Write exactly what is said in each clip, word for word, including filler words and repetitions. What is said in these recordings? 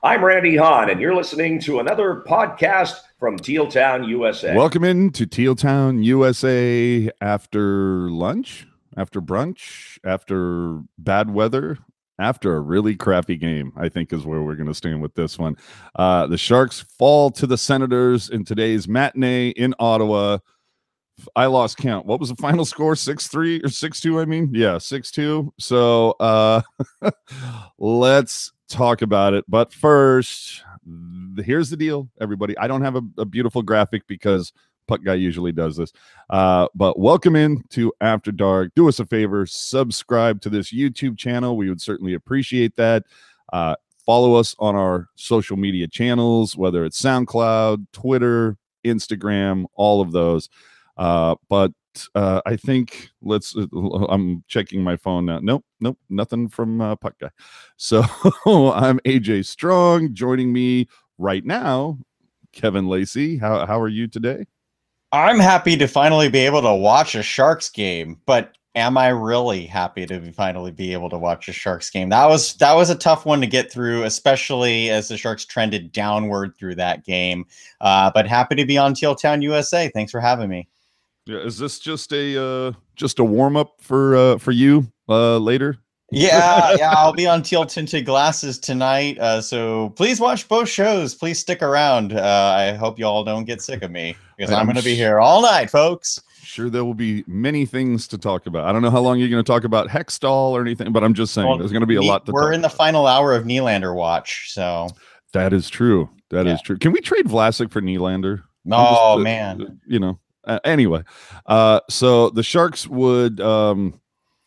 I'm Randy Hahn, and you're listening to another podcast from Teal Town, U S A. Welcome into Teal Town, U S A after lunch, after brunch, after bad weather, after a really crappy game, I think is where we're going to stand with this one. Uh, the Sharks fall to the Senators in today's matinee in Ottawa. I lost count. What was the final score? six three or six two, I mean? Yeah, six two. So uh, let's talk about it. But first, here's the deal, everybody. I don't have a, a beautiful graphic because Puck Guy usually does this. Uh, but welcome in to After Dark. Do us a favor, subscribe to this YouTube channel. We would certainly appreciate that. Uh, follow us on our social media channels, whether it's SoundCloud, Twitter, Instagram, all of those. Uh, but uh, I think let's, uh, I'm checking my phone now. Nope, nope, nothing from uh, Puck Guy. So I'm A J Strong. Joining me right now, Kevin Lacey. How, how are you today? I'm happy to finally be able to watch a Sharks game, but am I really happy to be finally be able to watch a Sharks game? That was that was a tough one to get through, especially as the Sharks trended downward through that game. Uh, but happy to be on Teal Town, U S A. Thanks for having me. Yeah, is this just a uh, just a warm up for uh, for you uh, later? Yeah, yeah, I'll be on Teal Tinted Glasses tonight. Uh, so please watch both shows. Please stick around. Uh, I hope you all don't get sick of me because I'm, I'm going to be here all night, folks. Sure, there will be many things to talk about. I don't know how long you're going to talk about Hextall or anything, but I'm just saying well, there's going to be a lot to We're talk in the about. final hour of Nylander watch, so that is true. That yeah. is true. Can we trade Vlasic for Nylander? Oh, just, uh, man. You know. Uh, anyway, uh, so the Sharks would. Um,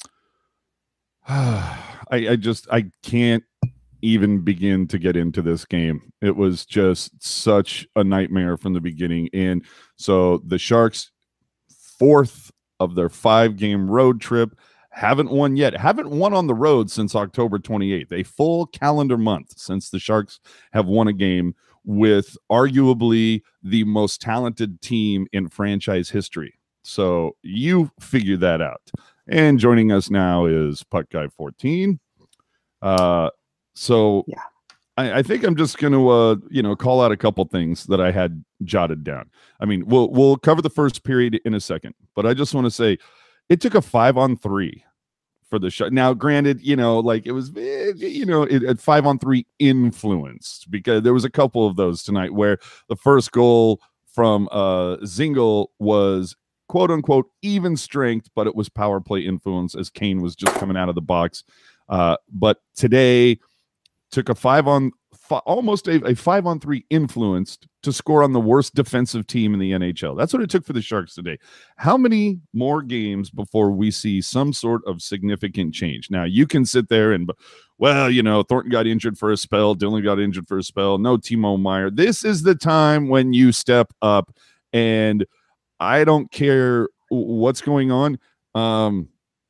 I, I just I can't even begin to get into this game. It was just such a nightmare from the beginning, and so the Sharks, fourth of their five-game road trip, haven't won yet. Haven't won on the road since October twenty-eighth. A full calendar month since the Sharks have won a game with arguably the most talented team in franchise history. So you figure that out. And joining us now is Puck Guy fourteen. Uh, so yeah. I, I think I'm just going to, uh, you know, call out a couple things that I had jotted down. I mean, we'll we'll cover the first period in a second, but I just want to say it took a five on three for the shot. Now, granted, you know, like it was, you know, it, at five on three influenced because there was a couple of those tonight where the first goal from uh, Zingle was quote unquote even strength, but it was power play influence as Kane was just coming out of the box. Uh, but today took a five on f- almost a, a five on three influenced to score on the worst defensive team in the N H L. That's what it took for the Sharks today. How many more games before we see some sort of significant change? Now, you can sit there and, well, you know, Thornton got injured for a spell. Dylan got injured for a spell. No Timo Meier. This is the time when you step up, and I don't care what's going on. Um,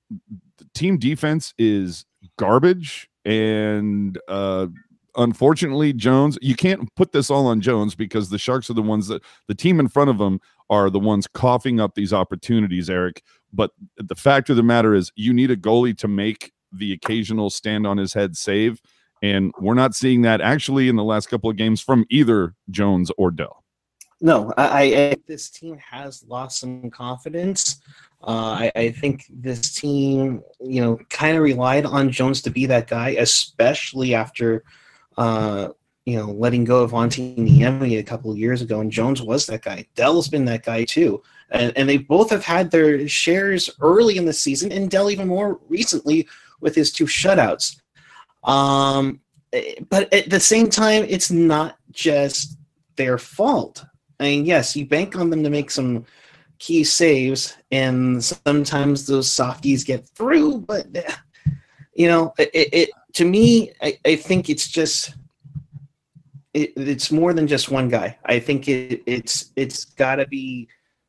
team defense is garbage, and uh, unfortunately, Jones, you can't put this all on Jones because the Sharks are the ones that the team in front of them are the ones coughing up these opportunities, Eric. But the fact of the matter is you need a goalie to make the occasional stand on his head save, and we're not seeing that actually in the last couple of games from either Jones or Dell. No, I, I this team has lost some confidence. Uh, I, I think this team, you know, kind of relied on Jones to be that guy, especially after, uh, you know, letting go of Antti Niemi a couple of years ago, and Jones was that guy. Dell's been that guy too, and, and they both have had their shares early in the season, and Dell even more recently with his two shutouts. Um, but at the same time, it's not just their fault. I mean, yes, you bank on them to make some key saves, and sometimes those softies get through, but, you know, it, it to me, I, I think it's just, it, it's more than just one guy. I think it, it's it's got to be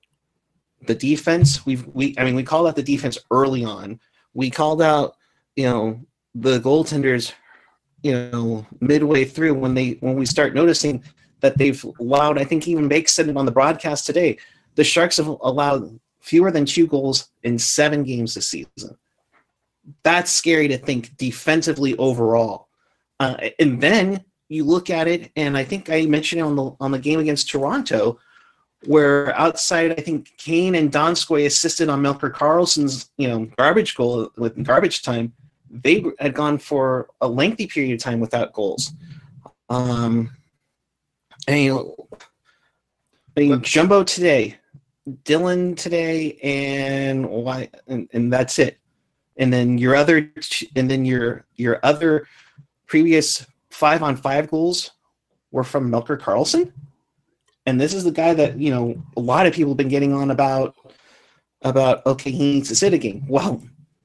the defense. We've, we, I mean, we called out the defense early on. We called out, you know, the goaltenders, you know, midway through when they, when we start noticing that they've allowed, I think even Bake said it on the broadcast today, the Sharks have allowed fewer than two goals in seven games this season. That's scary to think defensively overall. Uh, and then you look at it, and I think I mentioned it on the on the game against Toronto, where outside I think Kane and Donskoy assisted on Melker Karlsson's you know garbage goal with garbage time. They had gone for a lengthy period of time without goals. Um, and, you know, I mean, Jumbo today, Dylan today, and why, and, and that's it. And then your other, and then your your other previous five on five goals were from Melker Karlsson. And this is the guy that you know a lot of people have been getting on about. About okay, he needs to sit a game. Well,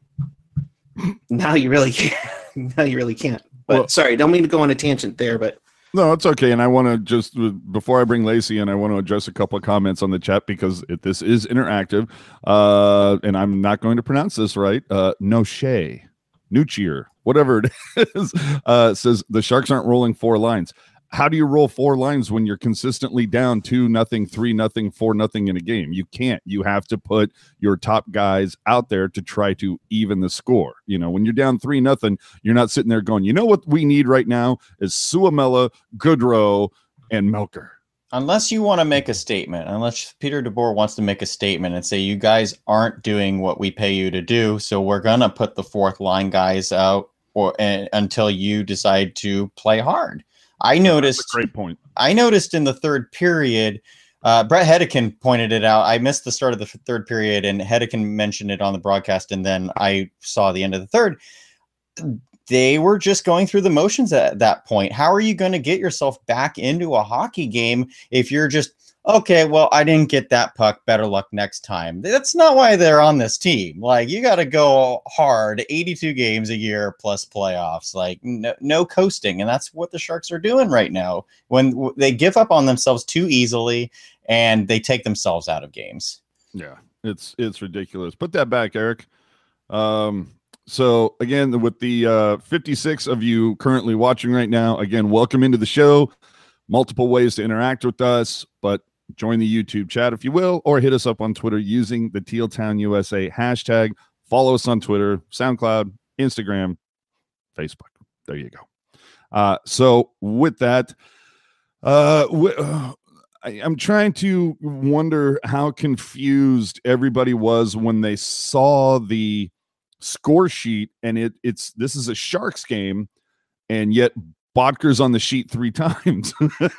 now you really can't. Now you really can't. But well, sorry, don't mean to go on a tangent there, but. No, it's okay. And I want to just, before I bring Lacey in, I want to address a couple of comments on the chat because it, this is interactive. Uh, and I'm not going to pronounce this right. Uh, Noche, Nuchier, whatever it is, uh, says the Sharks aren't rolling four lines. How do you roll four lines when you're consistently down two nothing, three nothing, four nothing in a game? You can't. You have to put your top guys out there to try to even the score. You know, when you're down three nothing, you're not sitting there going, you know what we need right now is Suomela, Goodrow, and Melker. Unless you want to make a statement, unless Peter DeBoer wants to make a statement and say you guys aren't doing what we pay you to do, so we're gonna put the fourth line guys out or uh, until you decide to play hard. I noticed. That's a great point. I noticed in the third period, uh, Brett Hedican pointed it out. I missed the start of the third period, and Hedican mentioned it on the broadcast, and then I saw the end of the third. They were just going through the motions at that point. How are you going to get yourself back into a hockey game if you're just, okay, well, I didn't get that puck. Better luck next time. That's not why they're on this team. Like, you got to go hard, eighty-two games a year plus playoffs. Like, no, no coasting. And that's what the Sharks are doing right now when they give up on themselves too easily and they take themselves out of games. Yeah, it's it's ridiculous. Put that back, Eric. Um, so, again, with the uh, fifty-six of you currently watching right now, again, welcome into the show. Multiple ways to interact with us, but join the YouTube chat if you will, or hit us up on Twitter using the Teal Town U S A hashtag. Follow us on Twitter, SoundCloud, Instagram, Facebook. There you go. Uh, so with that, uh, w- uh, I, I'm trying to wonder how confused everybody was when they saw the score sheet, and it it's this is a Sharks game, and yet Bodker's on the sheet three times.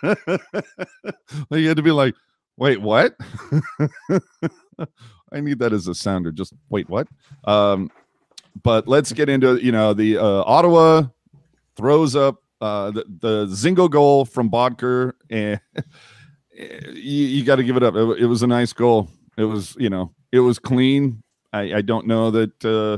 You had to be like, wait, what? I need that as a sounder. Just wait, what? Um, but let's get into, you know, the uh, Ottawa throws up uh, the, the Zingo goal from Bodker, and you, you got to give it up. It, it was a nice goal. It was, you know, it was clean. I, I don't know that uh,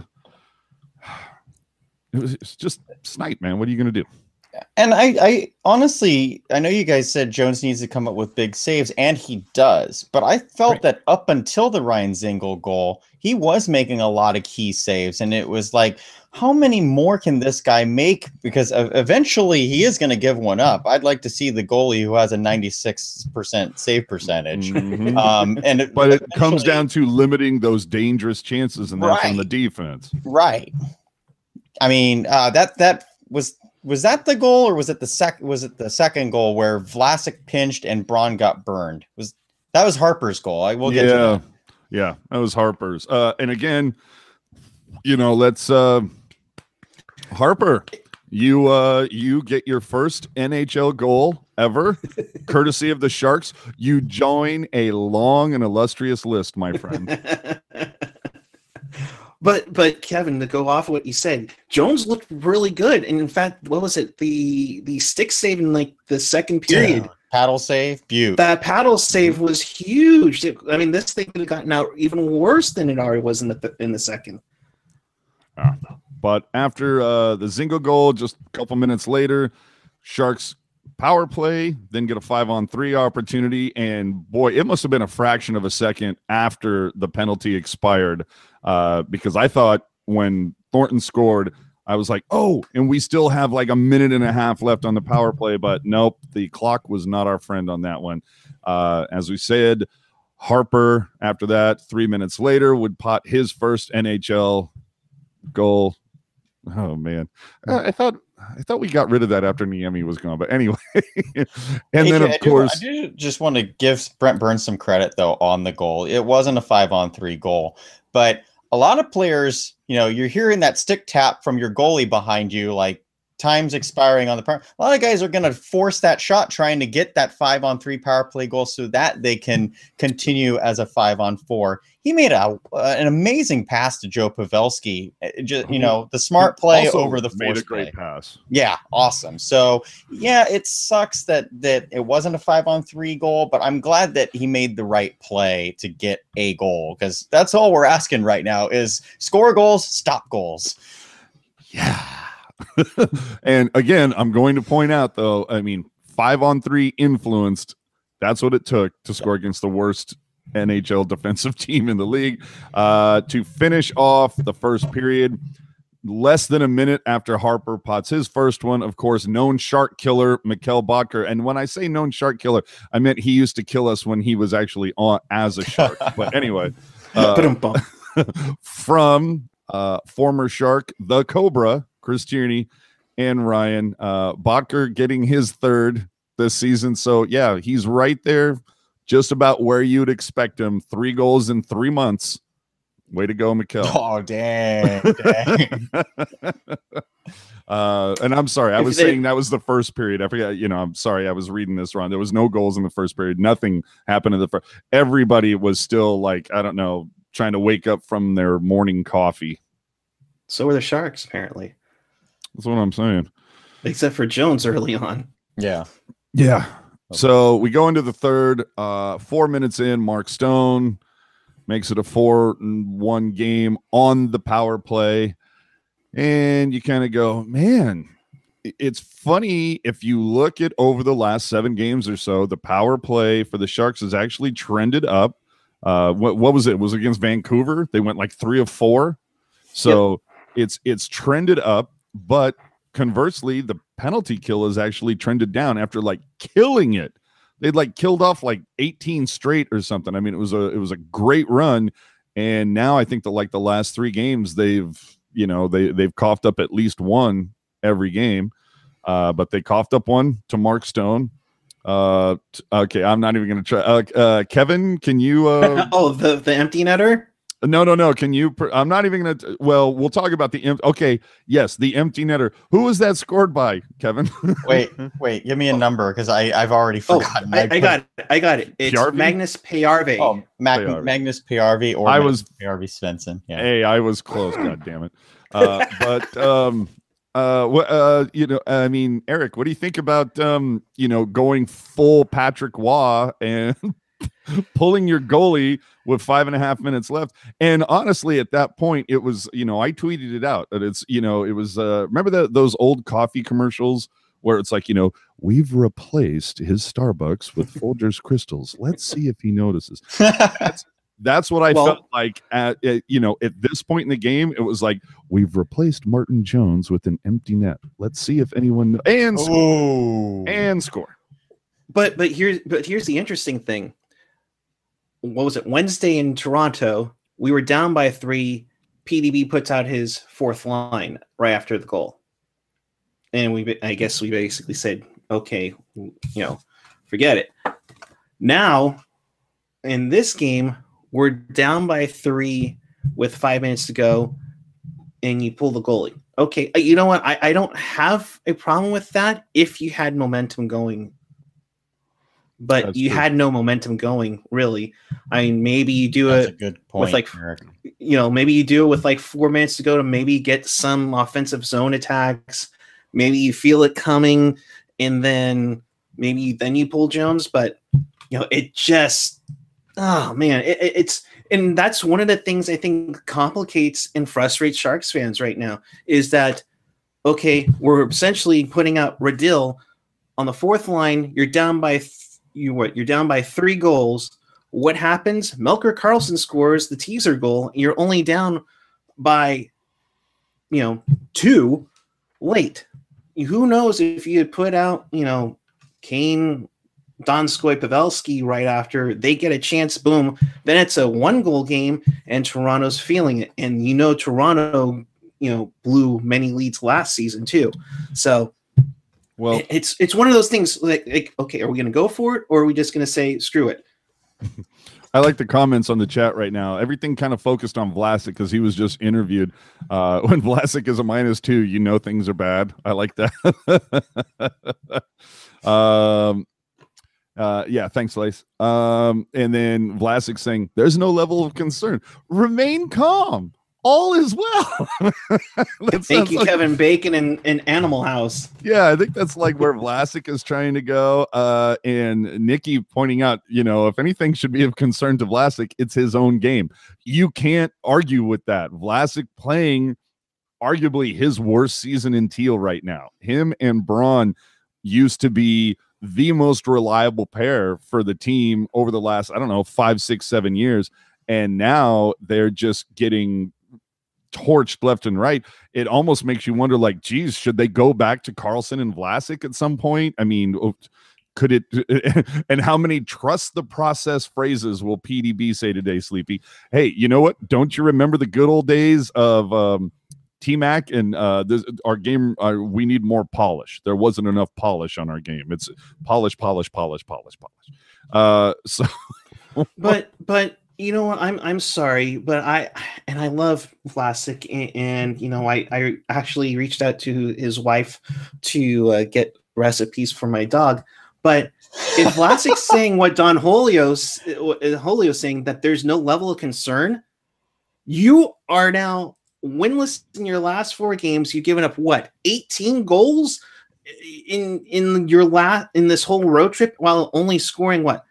it was it's just snipe, man. What are you going to do? And I, I honestly, I know you guys said Jones needs to come up with big saves, and he does. But I felt right. that up until the Ryan Zingle goal, he was making a lot of key saves. And it was like, how many more can this guy make? Because eventually he is going to give one up. I'd like to see the goalie who has a ninety-six percent save percentage. Mm-hmm. Um, and it, but it comes down to limiting those dangerous chances, and that's right. on the defense. Right. I mean, uh, that that was. Was that the goal, or was it the sec? Was it the second goal where Vlasic pinched and Braun got burned? Was that was Harper's goal? I will get yeah, to that. Yeah, that was Harper's. Uh, and again, you know, let's uh, Harper. You uh, you get your first N H L goal ever, courtesy of the Sharks. You join a long and illustrious list, my friend. But but Kevin, to go off of what you said, Jones looked really good, and in fact, what was it? The the stick save in like the second period, yeah. paddle save, beaut. That paddle save was huge. It, I mean, this thing could have gotten out even worse than it already was in the in the second. Uh, but after uh, the Zingo goal, just a couple minutes later, Sharks power play, then get a five on three opportunity, and boy, it must have been a fraction of a second after the penalty expired. Uh, because I thought when Thornton scored, I was like, oh, and we still have like a minute and a half left on the power play. But nope, the clock was not our friend on that one. Uh, as we said, Harper, after that, three minutes later, would pot his first N H L goal. Oh, man. Uh, I thought I thought we got rid of that after Niemi was gone, but anyway. and Hey, then Jay, of I do- course, I do just want to give Brent Burns some credit though on the goal. It wasn't a five on three goal, but a lot of players, you know, you're hearing that stick tap from your goalie behind you, like time's expiring on the power. A lot of guys are going to force that shot, trying to get that five on three power play goal so that they can continue as a five on four. He made a uh, an amazing pass to Joe Pavelski. It just, you know, the smart play also over the made force a great play. pass. Yeah, awesome. So yeah, it sucks that that it wasn't a five on three goal, but I'm glad that he made the right play to get a goal, because that's all we're asking right now is score goals, stop goals. Yeah. And again, I'm going to point out though, I mean, five on three influenced. That's what it took to score against the worst N H L defensive team in the league. Uh, to finish off the first period, less than a minute after Harper pots his first one, of course, known shark killer Mikkel Boedker. And when I say known shark killer, I meant he used to kill us when he was actually on as a shark. But anyway, uh, from uh, former shark, the Cobra, Chris Tierney, and Ryan uh, Boedker getting his third this season. So yeah, he's right there, just about where you'd expect him. Three goals in three months. Way to go, Mikkel. Oh, dang. dang. uh, and I'm sorry, I If was they- saying that was the first period. I forgot, you know, I'm sorry, I was reading this wrong. There was no goals in the first period. Nothing happened in the first. Everybody was still like, I don't know, trying to wake up from their morning coffee. So were the Sharks, apparently, That's what I'm saying. except for Jones early on. Yeah. Yeah. So we go into the third, uh, four minutes in, Mark Stone makes it a four and one game on the power play. And you kind of go, man, i- it's funny if you look at over the last seven games or so, the power play for the Sharks has actually trended up. Uh, what, what was it? It was against Vancouver. They went like three of four. So it's, it's trended up, but conversely, the penalty kill has actually trended down after like killing it. They'd like killed off like eighteen straight or something. I mean, it was a it was a great run, and now I think that like the last three games they've you know they they've coughed up at least one every game, uh, but they coughed up one to Mark Stone. Uh, t- okay, I'm not even gonna try. Uh, uh, Kevin, can you? Uh, Oh, the the empty netter. No, no, no. Can you? Pr- I'm not even going to. Well, we'll talk about the. Em- okay. Yes. The empty netter. Who was that scored by, Kevin? Wait, wait, give me a number because I I've already Oh, forgotten. I, I put- got it. I got it. It's Pjarvi? Magnus Payarve. Oh, Mag- Payarvi. Magnus Payarvi or I Magnus was- Payarvi Svensson. Yeah. Hey, I was close. God damn it. Uh, but um, uh, what uh, you know, I mean, Eric, what do you think about um, you know, going full Patrick Waugh and pulling your goalie with five and a half minutes left? And honestly, at that point, it was, you know, I tweeted it out that it's, you know, it was, uh, remember that those old coffee commercials where it's like, you know, we've replaced his Starbucks with Folgers crystals. Let's see if he notices. That's, that's what I Well- felt like at, at, you know, at this point in the game. It was like, we've replaced Martin Jones with an empty net. Let's see if anyone, and, score, Oh, and score. But but here's but here's the interesting thing. What was it? Wednesday in Toronto, we were down by three. P D B puts out his fourth line right after the goal, and we I guess we basically said, okay, you know, forget it. Now, in this game, we're down by three with five minutes to go, and you pull the goalie. Okay, uh, you know what? I, I don't have a problem with that if you had momentum going. But That's you true. had no momentum going, really. I mean, maybe you do that's a it, good point. like- Eric. you know, maybe you do it with like four minutes to go to maybe get some offensive zone attacks. Maybe you feel it coming, and then maybe then you pull Jones. But you know, it just, oh man, it, it- it's and that's one of the things I think complicates and frustrates Sharks fans right now is that okay, we're essentially putting out Radil on the fourth line. You're down by th- you what? You're down by three goals. What happens? Melker Carlson scores the teaser goal. And you're only down by, you know, two late. Who knows if you had put out, you know, Kane, Donskoy, Pavelski right after they get a chance, boom, then it's a one goal game and Toronto's feeling it. And you know, Toronto, you know, blew many leads last season too. So Well, it- it's it's one of those things like, like okay, are we going to go for it or are we just going to say screw it? I like the comments on the chat right now. Everything kind of focused on Vlasic because he was just interviewed. Uh, when Vlasic is a minus two, you know things are bad. I like that. um, uh, yeah, thanks, Lace. Um, and then Vlasic saying, "There's no level of concern. Remain calm. All is well." That Thank sounds you, like- Kevin Bacon and, and Animal House. Yeah, I think that's like where Vlasic is trying to go. Uh, and Nikki pointing out, you know, if anything should be of concern to Vlasic, it's his own game. You can't argue with that. Vlasic playing arguably his worst season in Teal right now. Him and Braun used to be the most reliable pair for the team over the last, I don't know, five, six, seven years. And now they're just getting torched left and right. It almost makes you wonder, like, geez, should they go back to Carlson and Vlasic at some point? I mean, could it? And how many trust the process phrases will P D B say today, Sleepy? Hey, you know what? Don't you remember the good old days of um, T-Mac and uh, this, our game? Uh, we need more polish. There wasn't enough polish on our game. It's polish, polish, polish, polish, polish. Uh, so, But but you know what? I'm I'm sorry, but I and I love Vlasic, and, and you know I I actually reached out to his wife to uh, get recipes for my dog. But if Vlasic's saying what Don Julio's Julio's saying, that there's no level of concern, you are now winless in your last four games. You've given up what, eighteen goals in in your last in this whole road trip, while only scoring what,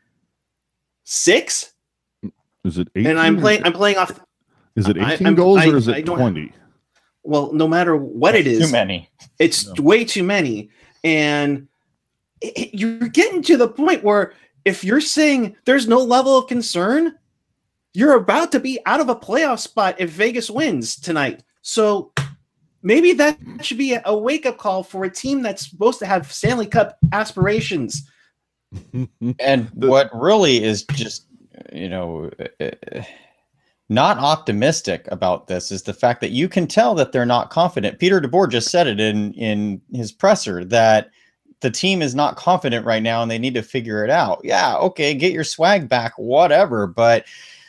six? is it eighteen? And I'm playing. I'm playing off. Is it I- eighteen I'm- goals I- or is I it don't- twenty? Well, no matter what it Too is, many. it's No. way too many, and it, it- you're getting to the point where if you're saying there's no level of concern, you're about to be out of a playoff spot if Vegas wins tonight. So maybe that should be a, a wake up call for a team that's supposed to have Stanley Cup aspirations. And The- what really is just, you know, uh, not optimistic about this is the fact that you can tell that they're not confident. Peter DeBoer just said it in in his presser that the team is not confident right now and they need to figure it out. Yeah, okay, get your swag back, whatever. But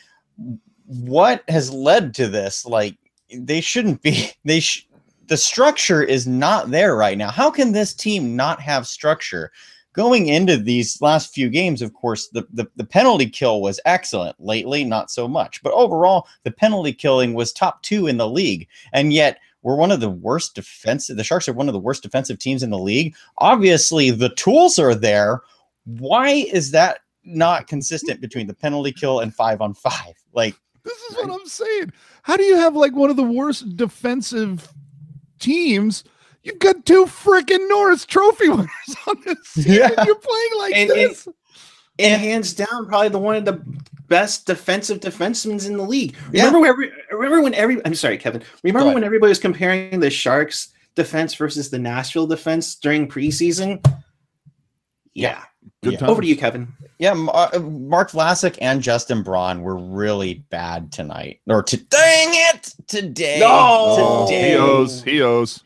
what has led to this? Like, they shouldn't be. They sh- the structure is not there right now. How can this team not have structure? Going into these last few games, of course, the, the, the penalty kill was excellent. Lately, not so much. But overall, the penalty killing was top two in the league. And yet, we're one of the worst defensive. The Sharks are one of the worst defensive teams in the league. Obviously, the tools are there. Why is that not consistent between the penalty kill and five on five? Like, This is what I'm saying. How do you have like one of the worst defensive teams? You've got two freaking Norris Trophy winners on this team. Yeah. And you're playing like And- this. And hands down, probably the one of the best defensive defensemen in the league. Remember, when every, remember when every I'm sorry, Kevin. Remember ahead. when everybody was comparing the Sharks defense versus the Nashville defense during preseason? Yeah. Good Yeah. times. Over to you, Kevin. yeah, M- uh, Mark Vlasic and Justin Braun were really bad tonight. Or to dang it today. No! Oh, today. he owes. He owes.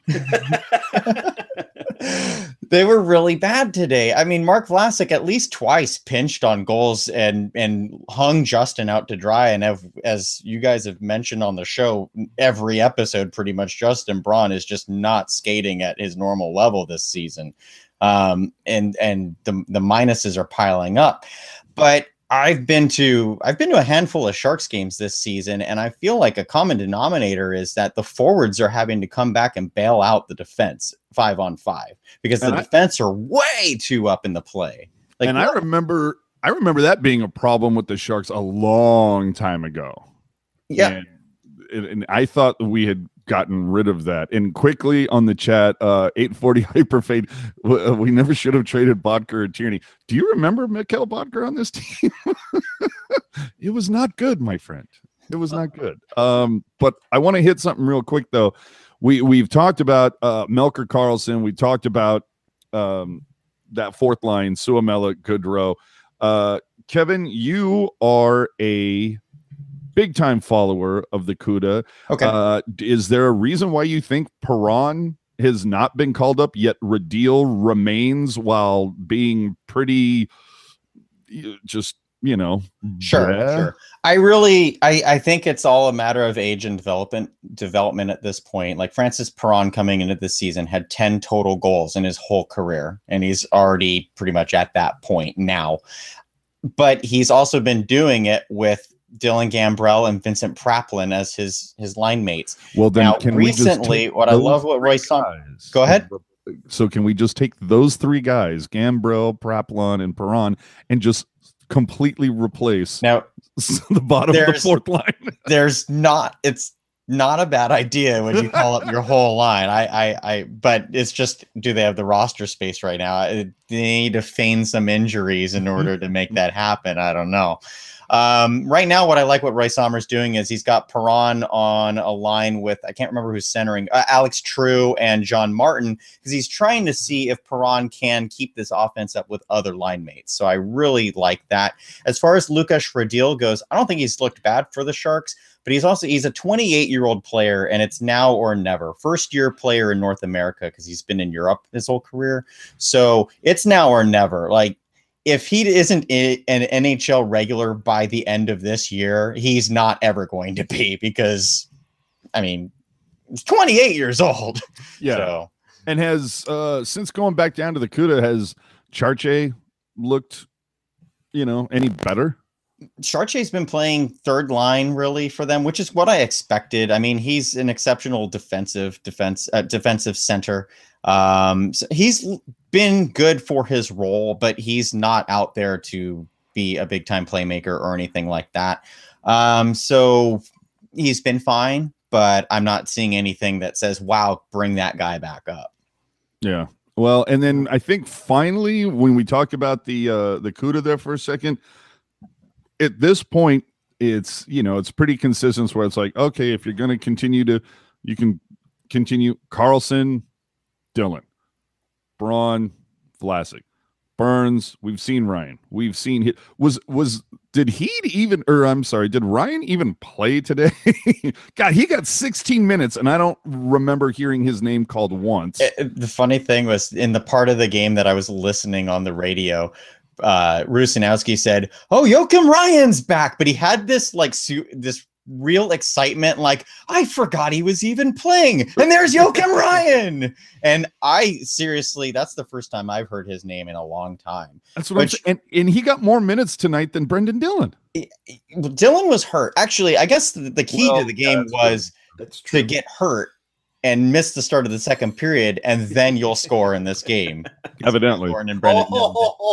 They were really bad today. I mean, Mark Vlasic at least twice pinched on goals and and hung Justin out to dry. And have, as you guys have mentioned on the show, every episode, pretty much, Justin Braun is just not skating at his normal level this season. Um, and and the the minuses are piling up. But I've been to I've been to a handful of Sharks games this season, and I feel like a common denominator is that the forwards are having to come back and bail out the defense five on five because the And I- defense are way too up in the play. Like, and I remember I remember that being a problem with the Sharks a long time ago. yeah, And, and I thought we had gotten rid of that. And quickly on the chat, uh, eight forty Hyperfade, w- uh, we never should have traded Bodker or Tierney. Do you remember Mikhail Bodker on this team? It was not good, my friend. It was not good. Um, but I want to hit something real quick, though. We, we've talked about uh, Melker Carlson. We talked about um, that fourth line, Suomela, Goodrow. Uh, Kevin, you are a big time follower of the CUDA. Okay. Uh, is there a reason why you think Perron has not been called up yet? Radil remains while being pretty just, you know, Sure, bleh. sure. I really, I, I think it's all a matter of age and development development at this point. Like Francis Perron coming into this season had ten total goals in his whole career, and he's already pretty much at that point now. But he's also been doing it with Dylan Gambrell and Vincent Praplin as his his line mates. Well, then now, can recently, we just what I love what Roy Sommer. Go ahead. So can we just take those three guys, Gambrell, Praplin, and Perron, and just completely replace Now the bottom of the there's- fourth line? there's not it's not a bad idea when you call up your whole line. I, I, I, but it's just, do they have the roster space right now? They need to feign some injuries in order to make that happen. I don't know. Um, right now, what I like what Roy Sommer's doing is he's got Perron on a line with, I can't remember who's centering, uh, Alex True and John Martin, because he's trying to see if Perron can keep this offense up with other line mates. So I really like that. As far as Lukas Radil goes, I don't think he's looked bad for the Sharks, but he's also, he's a twenty-eight year old player, and it's now or never. First year player in North America, because he's been in Europe his whole career. So it's now or never. Like, if he isn't an N H L regular by the end of this year, he's not ever going to be, because, I mean, he's twenty-eight years old. Yeah. So, And has, uh, since going back down to the CUDA, has Charche looked, you know, any better? Charche's been playing third line really for them, which is what I expected. I mean, he's an exceptional defensive defense uh, defensive center. Um, so he's been good for his role, but he's not out there to be a big time playmaker or anything like that. Um, so he's been fine, but I'm not seeing anything that says, wow, bring that guy back up. Yeah. Well, and then I think finally, when we talk about the uh, the CUDA there for a second, at this point, it's, you know, it's pretty consistent where it's like, okay, if you're going to continue to, you can continue Carlson, Dylan, Braun, Vlasic, Burns. We've seen Ryan. We've seen he was was did he even or I'm sorry, did Ryan even play today? God, he got sixteen minutes, and I don't remember hearing his name called once. It, the funny thing was, in the part of the game that I was listening on the radio, uh, Rusanowski said, "Oh, Joachim Ryan's back," but he had this like su- this real excitement, like, I forgot he was even playing, and there's Joachim Ryan. And I seriously, that's the first time I've heard his name in a long time. That's what Which- I'm saying. And, and he got more minutes tonight than Brendan Dillon. Dylan was hurt. Actually, I guess the, the key Well, to the game that's was That's true. to get hurt and miss the start of the second period, and then you'll score in this game. Evidently. Scoring in Brendan Dillon.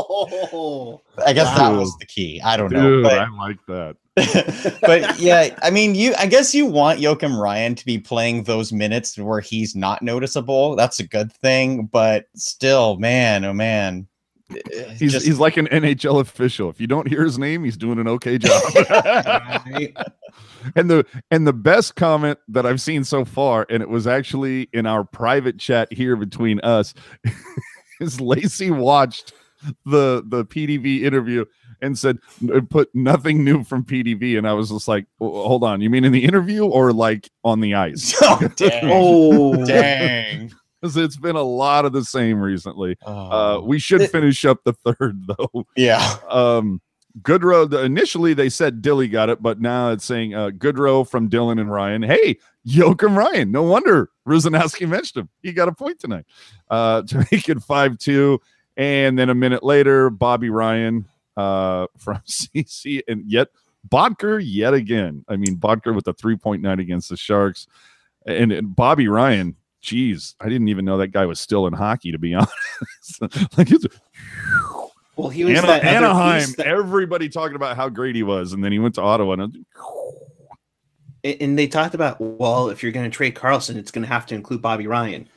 Oh, I guess that Wow. was the key. I don't know. Dude, But, I like that. but yeah, I mean, you. I guess you want Joachim Ryan to be playing those minutes where he's not noticeable. That's a good thing. But still, man, oh man, He's Just- he's like an N H L official. If you don't hear his name, he's doing an okay job. right. and the and the best comment that I've seen so far, and it was actually in our private chat here between us, is Lacey watched the the P D V interview and said, put nothing new from P D V, and I was just like, hold on, you mean in the interview or like on the ice? oh dang, Oh, dang. 'Cause it's been a lot of the same recently. Uh, Oh, we should It- finish up the third though. yeah. Um, Goodrow, the, initially they said Dilly got it, but now it's saying uh, Goodrow from Dylan and Ryan. Hey, Joachim Ryan. No wonder Ruzanowski mentioned him. He got a point tonight uh, to make it five two. And then a minute later, Bobby Ryan uh, from C C. And yet, Bodker yet again. I mean, Bodker with a three point nine against the Sharks. And, and Bobby Ryan, geez, I didn't even know that guy was still in hockey, to be honest. like it's well, he was Ana- that other Anaheim, piece that- everybody talking about how great he was, and then he went to Ottawa. And and they talked about, well, if you're going to trade Carlson, it's going to have to include Bobby Ryan.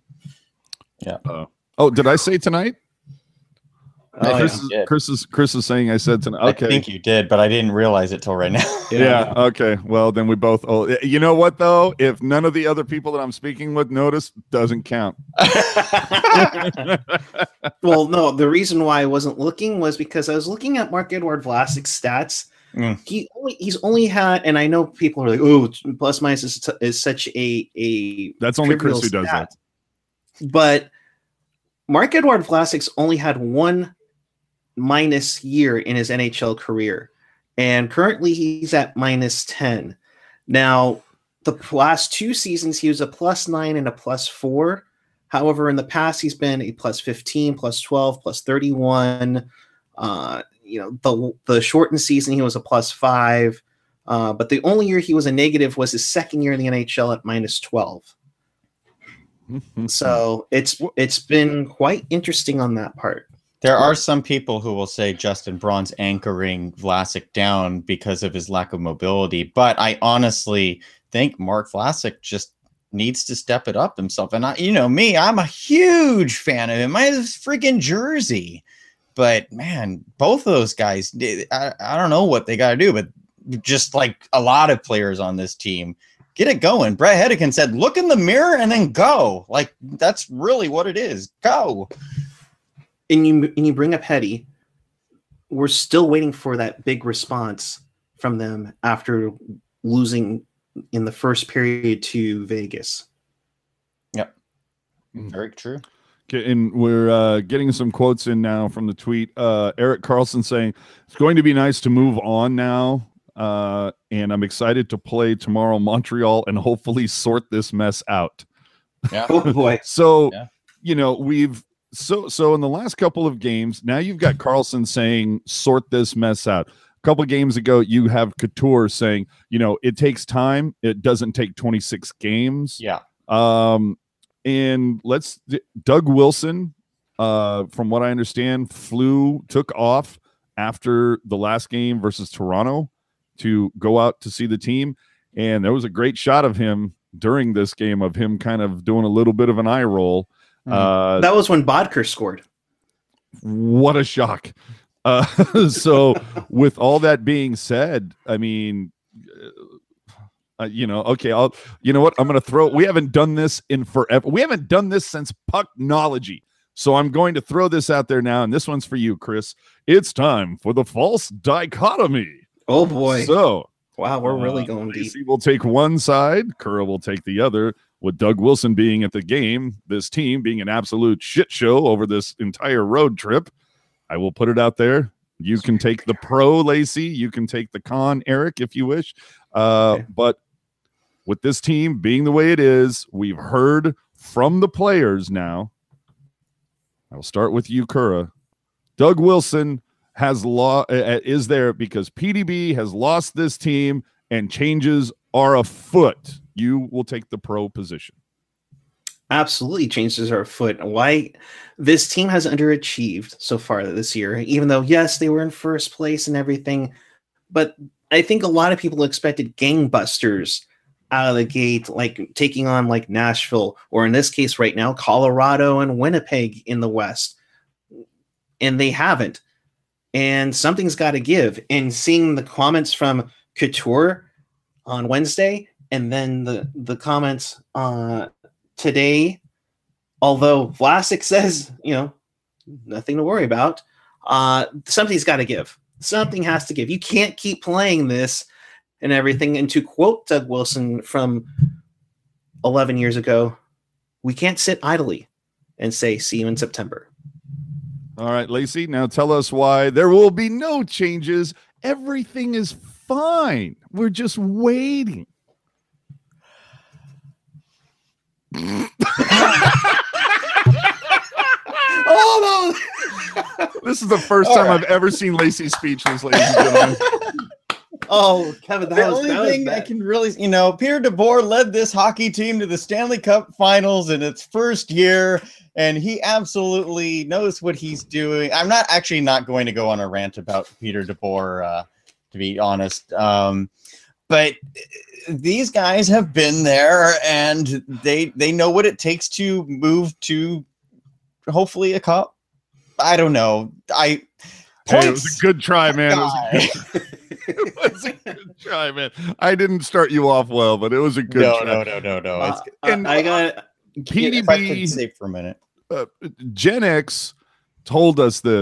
oh, did I say tonight? I Oh, Chris, think is, you did. Chris is Chris is saying I said tonight. I Okay, think you did, but I didn't realize it till right now. yeah, okay. Well, then we both. Oh, you know what though? If none of the other people that I'm speaking with notice, doesn't count. Well, no, the reason why I wasn't looking was because I was looking at Mark Edward Vlasic's stats Mm. He only he's only had, and I know people are like, oh, plus minus is, is such a a That's only Chris trivial who does stat. that. But Marc-Edouard Vlasic's only had one minus year in his N H L career, and currently he's at minus ten. Now, the last two seasons he was a plus nine and a plus four. However, in the past he's been a plus fifteen, plus twelve, plus thirty-one. Uh, you know, the the shortened season he was a plus five. Uh, but the only year he was a negative was his second year in the N H L at minus twelve. So it's it's been quite interesting on that part. There are some people who will say Justin Braun's anchoring Vlasic down because of his lack of mobility, but I honestly think Mark Vlasic just needs to step it up himself. And I, you know me, I'm a huge fan of him. I have his freaking jersey, but man, both of those guys, I, I don't know what they got to do, but just like a lot of players on this team, get it going. Brett Hedican said, look in the mirror and then go. Like, that's really what it is. Go. And you and you bring up Hetty. We're still waiting for that big response from them after losing in the first period to Vegas. Yep. Very true. Okay, and we're uh, getting some quotes in now from the tweet. Uh, Eric Carlson saying, it's going to be nice to move on now. Uh, and I'm excited to play tomorrow Montreal and hopefully sort this mess out. Yeah. Oh boy. So, Yeah. you know, we've so so in the last couple of games, now you've got Carlson saying sort this mess out. A couple of games ago, you have Couture saying, you know, it takes time. It doesn't take twenty-six games. Yeah. Um, and let's Doug Wilson, uh, from what I understand, flew took off after the last game versus Toronto to go out to see the team. And there was a great shot of him during this game of him kind of doing a little bit of an eye roll. Mhm. Uh, That was when Bodker scored. what a shock. Uh, so with all that being said, I mean, uh, you know, okay, I'll, you know what? I'm going to throw, we haven't done this in forever. We haven't done this since Pucknology. So I'm going to throw this out there now. And this one's for you, Chris. It's time for the false dichotomy. Oh boy. So Wow, we're really uh, going deep. Lacey will take one side, Kura will take the other. With Doug Wilson being at the game, this team being an absolute shit show over this entire road trip, I will put it out there. You can take the pro, Lacey. You can take the con, Eric, if you wish. Uh, Okay. But with this team being the way it is, we've heard from the players now. I'll start with you, Kura. Doug Wilson has law uh, is there because P D B has lost this team and changes are afoot. You will take the pro position. Absolutely changes our foot. Why this team has underachieved so far this year, even though, yes, they were in first place and everything. But I think a lot of people expected gangbusters out of the gate, like taking on like Nashville, or in this case right now, Colorado and Winnipeg in the West. And they haven't. And something's got to give. And seeing the comments from Couture on Wednesday, and then the, the comments uh, today, although Vlasic says, you know, nothing to worry about, uh, something's got to give. Something has to give. You can't keep playing this and everything. And to quote Doug Wilson from eleven years ago, we can't sit idly and say, see you in September. All right, Lacey, now tell us why there will be no changes. Everything is fine. We're just waiting. Oh, no. This is the first All time right. I've ever seen Lacey speechless, ladies and gentlemen. Oh, Kevin, that The was, only that was thing I bad. can really, you know, Pierre DeBoer led this hockey team to the Stanley Cup Finals in its first year, and he absolutely knows what he's doing. I'm not actually not going to go on a rant about Peter DeBoer, uh, to be honest, um, but these guys have been there, and they they know what it takes to move to hopefully a cup. I don't know. I Hey, it was a good try, man. It was a guy. good, it was a good try, man. I didn't start you off well, but it was a good no, try. no, no, no, no. Uh, It's I- I got P D if I could B, say for a minute. uh, Gen X told us this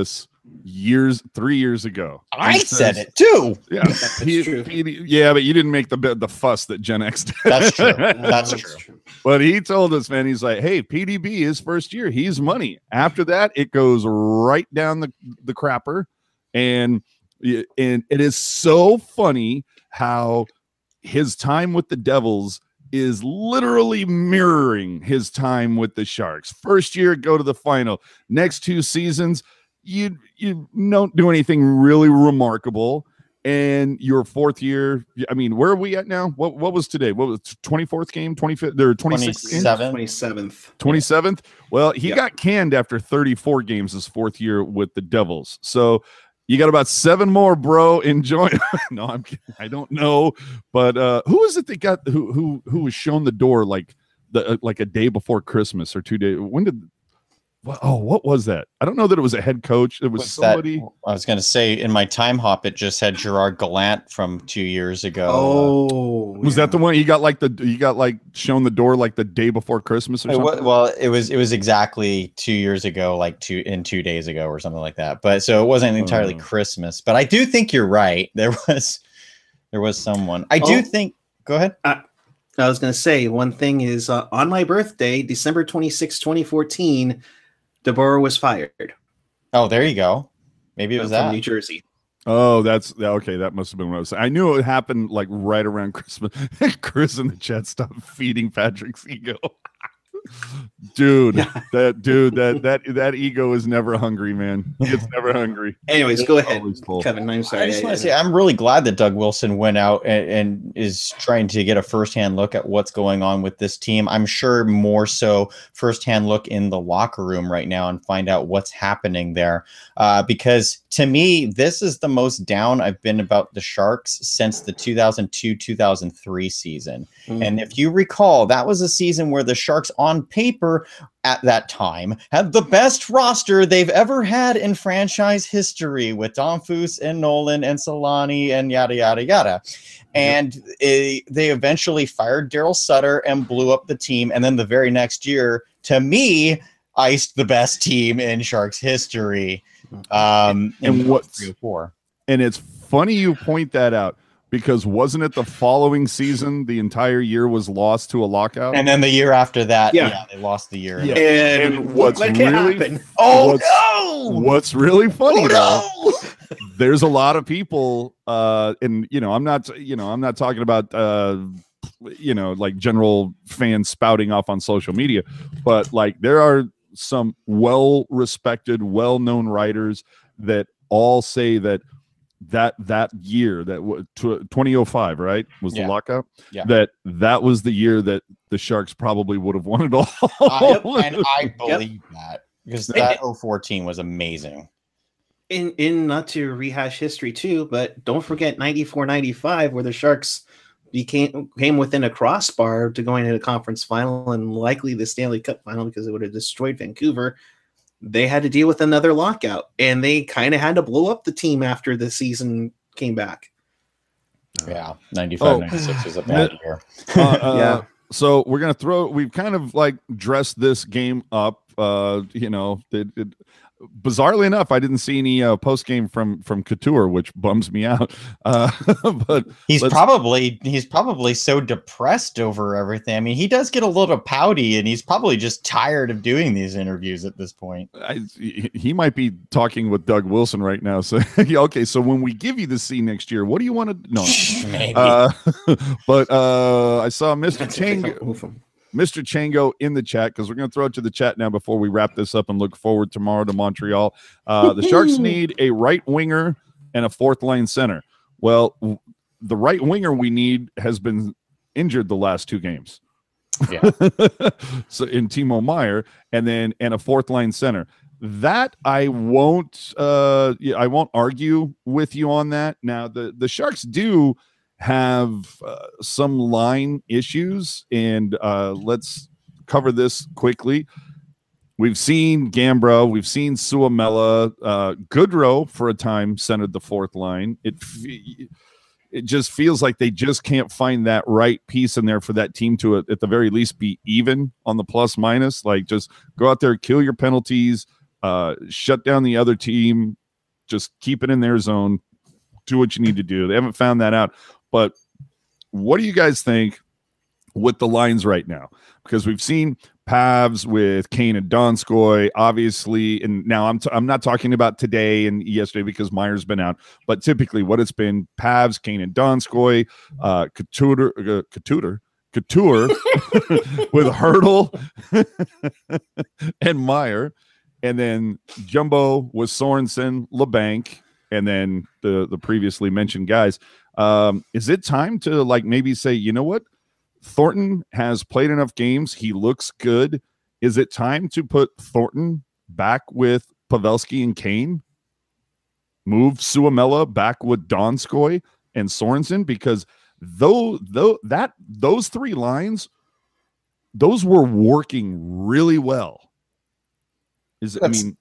years, three years ago. I He said says- it too. Yeah, That's He- true. he- yeah, but you didn't make the the fuss that Gen X did. That's true. Uh, That's true. But he told us, man, he's like, hey, P D B is first year. He's money. After that, it goes right down the, the crapper. And, and it is so funny how his time with the Devils is literally mirroring his time with the Sharks. First year, go to the final. Next two seasons, you you don't do anything really remarkable. And your fourth year, I mean, where are we at now? What what was today? What was twenty-fourth game, twenty-fifth, or twenty-sixth game? twenty-seven. twenty-seventh. twenty-seventh. Well, he Yeah. got canned after thirty-four games his fourth year with the Devils. So you got about seven more, bro. Enjoy. No, I'm kidding. I don't know, but uh, who is it that got who who who was shown the door like the uh, like a day before Christmas or two days? When did? Well, oh, what was that? I don't know that it was a head coach. It was, Was somebody. that, I was going to say in my time hop, it just had Gerard Gallant from two years ago. Oh, Was that the one you got like the you got like shown the door like the day before Christmas or It something? wa- well, it was it was exactly two years ago, like two in two days ago or something like that. But so it wasn't entirely Oh. Christmas. But I do think you're right. There was there was someone. I do Oh. think. Go ahead. I was going to say one thing is uh, on my birthday, December twenty-sixth, twenty fourteen, DeBoer was fired Oh, there you go. Maybe it was from that. New Jersey. Oh, that's okay. That must have been what I was saying. I knew it happened like right around Christmas. Chris in the chat stopped feeding Patrick's ego. Dude, Yeah. that dude, that that that ego is never hungry, man. It's never hungry. Anyways, go ahead, Always full. Kevin. I'm sorry. I just I- want I- to say I'm really glad that Doug Wilson went out and, and is trying to get a firsthand look at what's going on with this team. I'm sure more so firsthand look in the locker room right now and find out what's happening there. Uh, because to me, this is the most down I've been about the Sharks since the two thousand two two thousand three season. Mm. And if you recall, that was a season where the Sharks on paper at that time had the best roster they've ever had in franchise history with Don Foose and Nolan and Solani and yada, yada, yada. And eh, they eventually fired Daryl Sutter and blew up the team. And then the very next year, to me, iced the best team in Sharks history. Um, And in what's- three or four. And it's funny you point that out because wasn't it the following season the entire year was lost to a lockout? And then the year after that, yeah, Yeah. they lost the year. Yeah. And, And what's what can really- happen? Oh, What's- no! What's really funny Oh, though, no! there's a lot of people uh and you know i'm not you know i'm not talking about uh you know like general fans spouting off on social media, but like there are some well respected well known writers that all say that that that year that w- tw- twenty oh five right was Yeah. the lockout, Yeah. that that was the year that the Sharks probably would have won it all. I, and I believe that because that oh fourteen was amazing. in in not to rehash history too, but don't forget ninety-four ninety-five where the Sharks became came within a crossbar to going to the conference final and likely the Stanley Cup final because it would have destroyed Vancouver. They had to deal with another lockout and they kind of had to blow up the team after the season came back. Yeah, ninety-five Oh. ninety-six was a bad year. Uh, uh, Yeah. So we're gonna throw. We've kind of like dressed this game up. Uh, you know, it, it, bizarrely enough, I didn't see any uh, post game from from Couture, which bums me out. Uh, but He's let's- probably he's probably so depressed over everything. I mean, he does get a little pouty, and he's probably just tired of doing these interviews at this point. I, he he might be talking with Doug Wilson right now. So okay, so when we give you the C next year, what do you want to? No, Maybe. uh, but uh, I saw Mister Chang. Move 'em. Mister Chango in the chat because we're going to throw it to the chat now before we wrap this up and look forward tomorrow to Montreal. Uh, the Sharks need a right winger and a fourth line center. Well, w- the right winger we need has been injured the last two games. Yeah. So in Timo Meyer and then and a fourth line center. That I won't uh yeah, I won't argue with you on that. Now the the Sharks do have uh, some line issues, and uh, let's cover this quickly. We've seen Gambra, we've seen Suomela, uh, Goodrow for a time centered the fourth line. It fe- it just feels like they just can't find that right piece in there for that team to at the very least be even on the plus minus. Like just go out there, kill your penalties, uh, shut down the other team. just keep it in their zone, do what you need to do. They haven't found that out. But what do you guys think with the lines right now? Because we've seen Pavs with Kane and Donskoy, obviously, and now I'm t- I'm not talking about today and yesterday because Meyer's been out, but typically what it's been: Pavs, Kane and Donskoy, uh, Couture, uh, Couture, Couture with Hurdle and Meyer, and then Jumbo with Sorensen, LeBanc, and then the the previously mentioned guys. Um, is it time to like maybe say, you know what? Thornton has played enough games. He looks good. Is it time to put Thornton back with Pavelski and Kane? Move Suomela back with Donskoy and Sorensen? Because though, though that those three lines, those were working really well. Is it, I mean,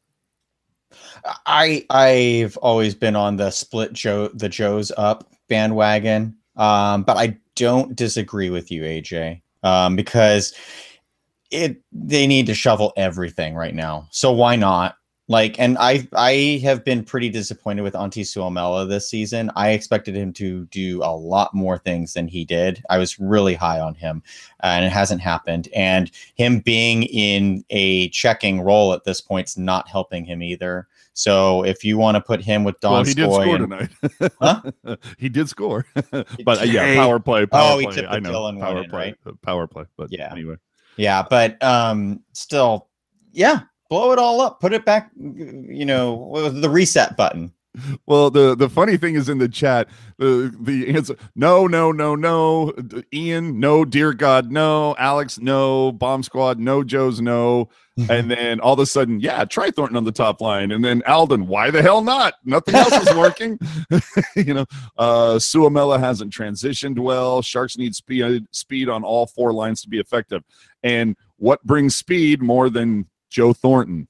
I I've always been on the split Joe the Joe's up bandwagon, um, but I don't disagree with you, A J, um, because it they need to shovel everything right now. So why not? Like, and I I have been pretty disappointed with Antti Suomela this season. I expected him to do a lot more things than he did. I was really high on him, and it hasn't happened. And him being in a checking role at this point is not helping him either. So if you want to put him with Donskoy, well, he did score and, tonight. Huh? He did score, but uh, yeah, power play. Power oh, he play. tipped I the know Dylan power one in, play. right? Power play. But Yeah. anyway, yeah, but um, still, yeah, blow it all up, put it back. You know, with the reset button. well, the the funny thing is in the chat, the the answer: no, no, no, no. Ian, no. Dear God, no. Alex, no. Bomb Squad, no. Joe's, no. And then all of a sudden, yeah, try Thornton on the top line. And then Alden, why the hell not? Nothing else is working. you know, uh, Suomela hasn't transitioned well. Sharks need speed speed on all four lines to be effective. And what brings speed more than Joe Thornton?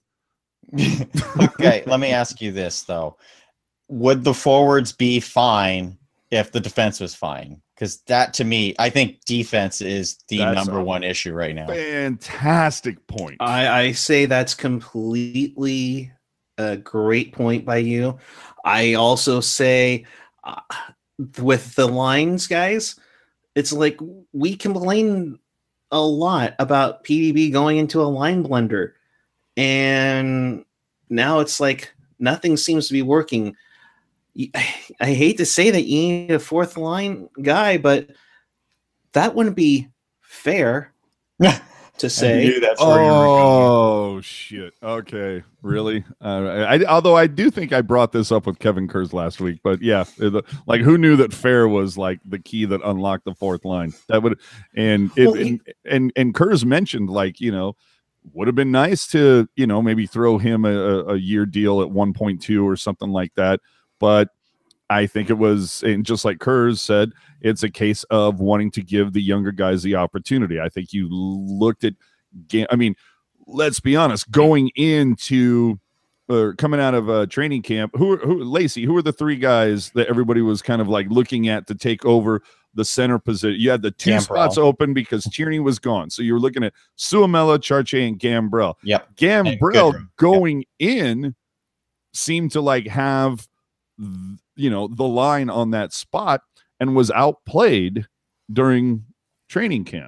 Okay, let me ask you this though: would the forwards be fine if the defense was fine? Because that, to me, I think defense is the That's number a one issue right now. Fantastic point. I, I say that's completely a great point by you. I also say uh, with the lines, guys, it's like we complain a lot about P D B going into a line blender, and now it's like nothing seems to be working. I hate to say that you need a fourth line guy, but that wouldn't be fair to say. I knew that's where you were Oh shit! Okay, really? Uh, I, although I do think I brought this up with Kevin Kurz last week, but yeah, it, like who knew that fair was like the key that unlocked the fourth line? That would and it, Well, he- and, and and Kurz mentioned like you know would have been nice to you know maybe throw him a, a year deal at one point two or something like that, but I think it was, and just like Kurz said, it's a case of wanting to give the younger guys the opportunity. I think you looked at, ga- I mean, let's be honest, going into or coming out of a training camp, who, who, Lacey, who are the three guys that everybody was kind of like looking at to take over the center position? You had the two Gambrell. spots open because Tierney was gone. So you were looking at Suomela, Charche, and Gambrell. Yep. Gambrell Goodrow. going in seemed to like have, you know, the line on that spot and was outplayed during training camp.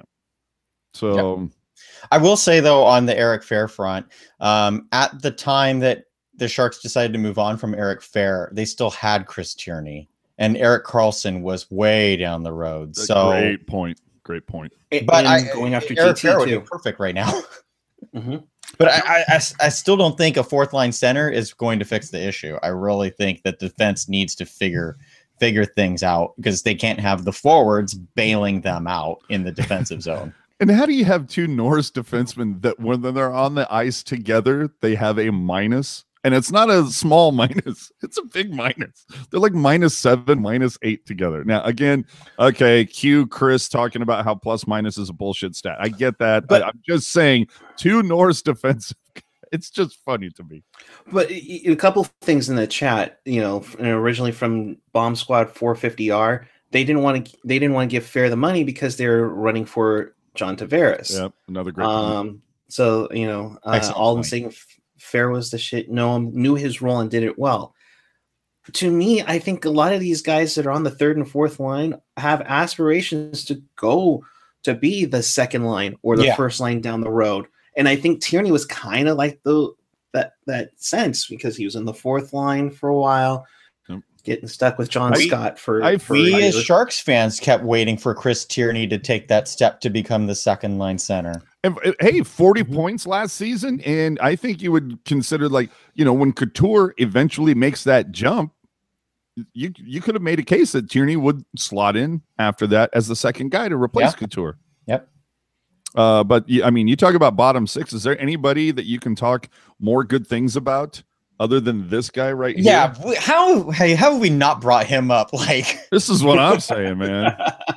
So Yep. I will say though, on the Eric Fair front, um, at the time that the Sharks decided to move on from Eric Fair, they still had Chris Tierney, and Eric Carlson was way down the road. So great point. Great point. but And I going after Eric T T Fair would be too. perfect right now. Mhm. But I, I- I s- I still don't think a fourth line center is going to fix the issue. I really think that defense needs to figure figure things out because they can't have the forwards bailing them out in the defensive zone. And how do you have two Norris defensemen that when they're on the ice together, they have a minus? And it's not a small minus, it's a big minus. They're like minus seven, minus eight together. Now, again, okay, cue Chris talking about how plus minus is a bullshit stat. I get that. But- I, I'm just saying, two Norris defensive, it's just funny to me. But y- y- a couple things in the chat, you know, f- originally from Bomb Squad four fifty R, they didn't want to they didn't want to give Fair the money because they're running for John Tavares. Yeah, another great point. Um, so you know, uh, Excellent all I'm point. saying, F- Fair was the shit. No one knew his role and did it well. to me, I think a lot of these guys that are on the third and fourth line have aspirations to go to be the second line or the Yeah. first line down the road. And I think Tierney was kind of like the that that sense because he was in the fourth line for a while, Yep. getting stuck with John I- Scott for, I- for We a as year. Sharks fans kept waiting for Chris Tierney to take that step to become the second line center. And, uh, hey, forty Mhm. points last season, and I think you would consider, like, you know, when Couture eventually makes that jump, you you could have made a case that Tierney would slot in after that as the second guy to replace Yeah. Couture. Yep. Uh, but y- I mean, you talk about bottom six. Is there anybody that you can talk more good things about other than this guy right Yeah, here? w- how hey, how have we not brought him up? Like, This is what I'm saying, man.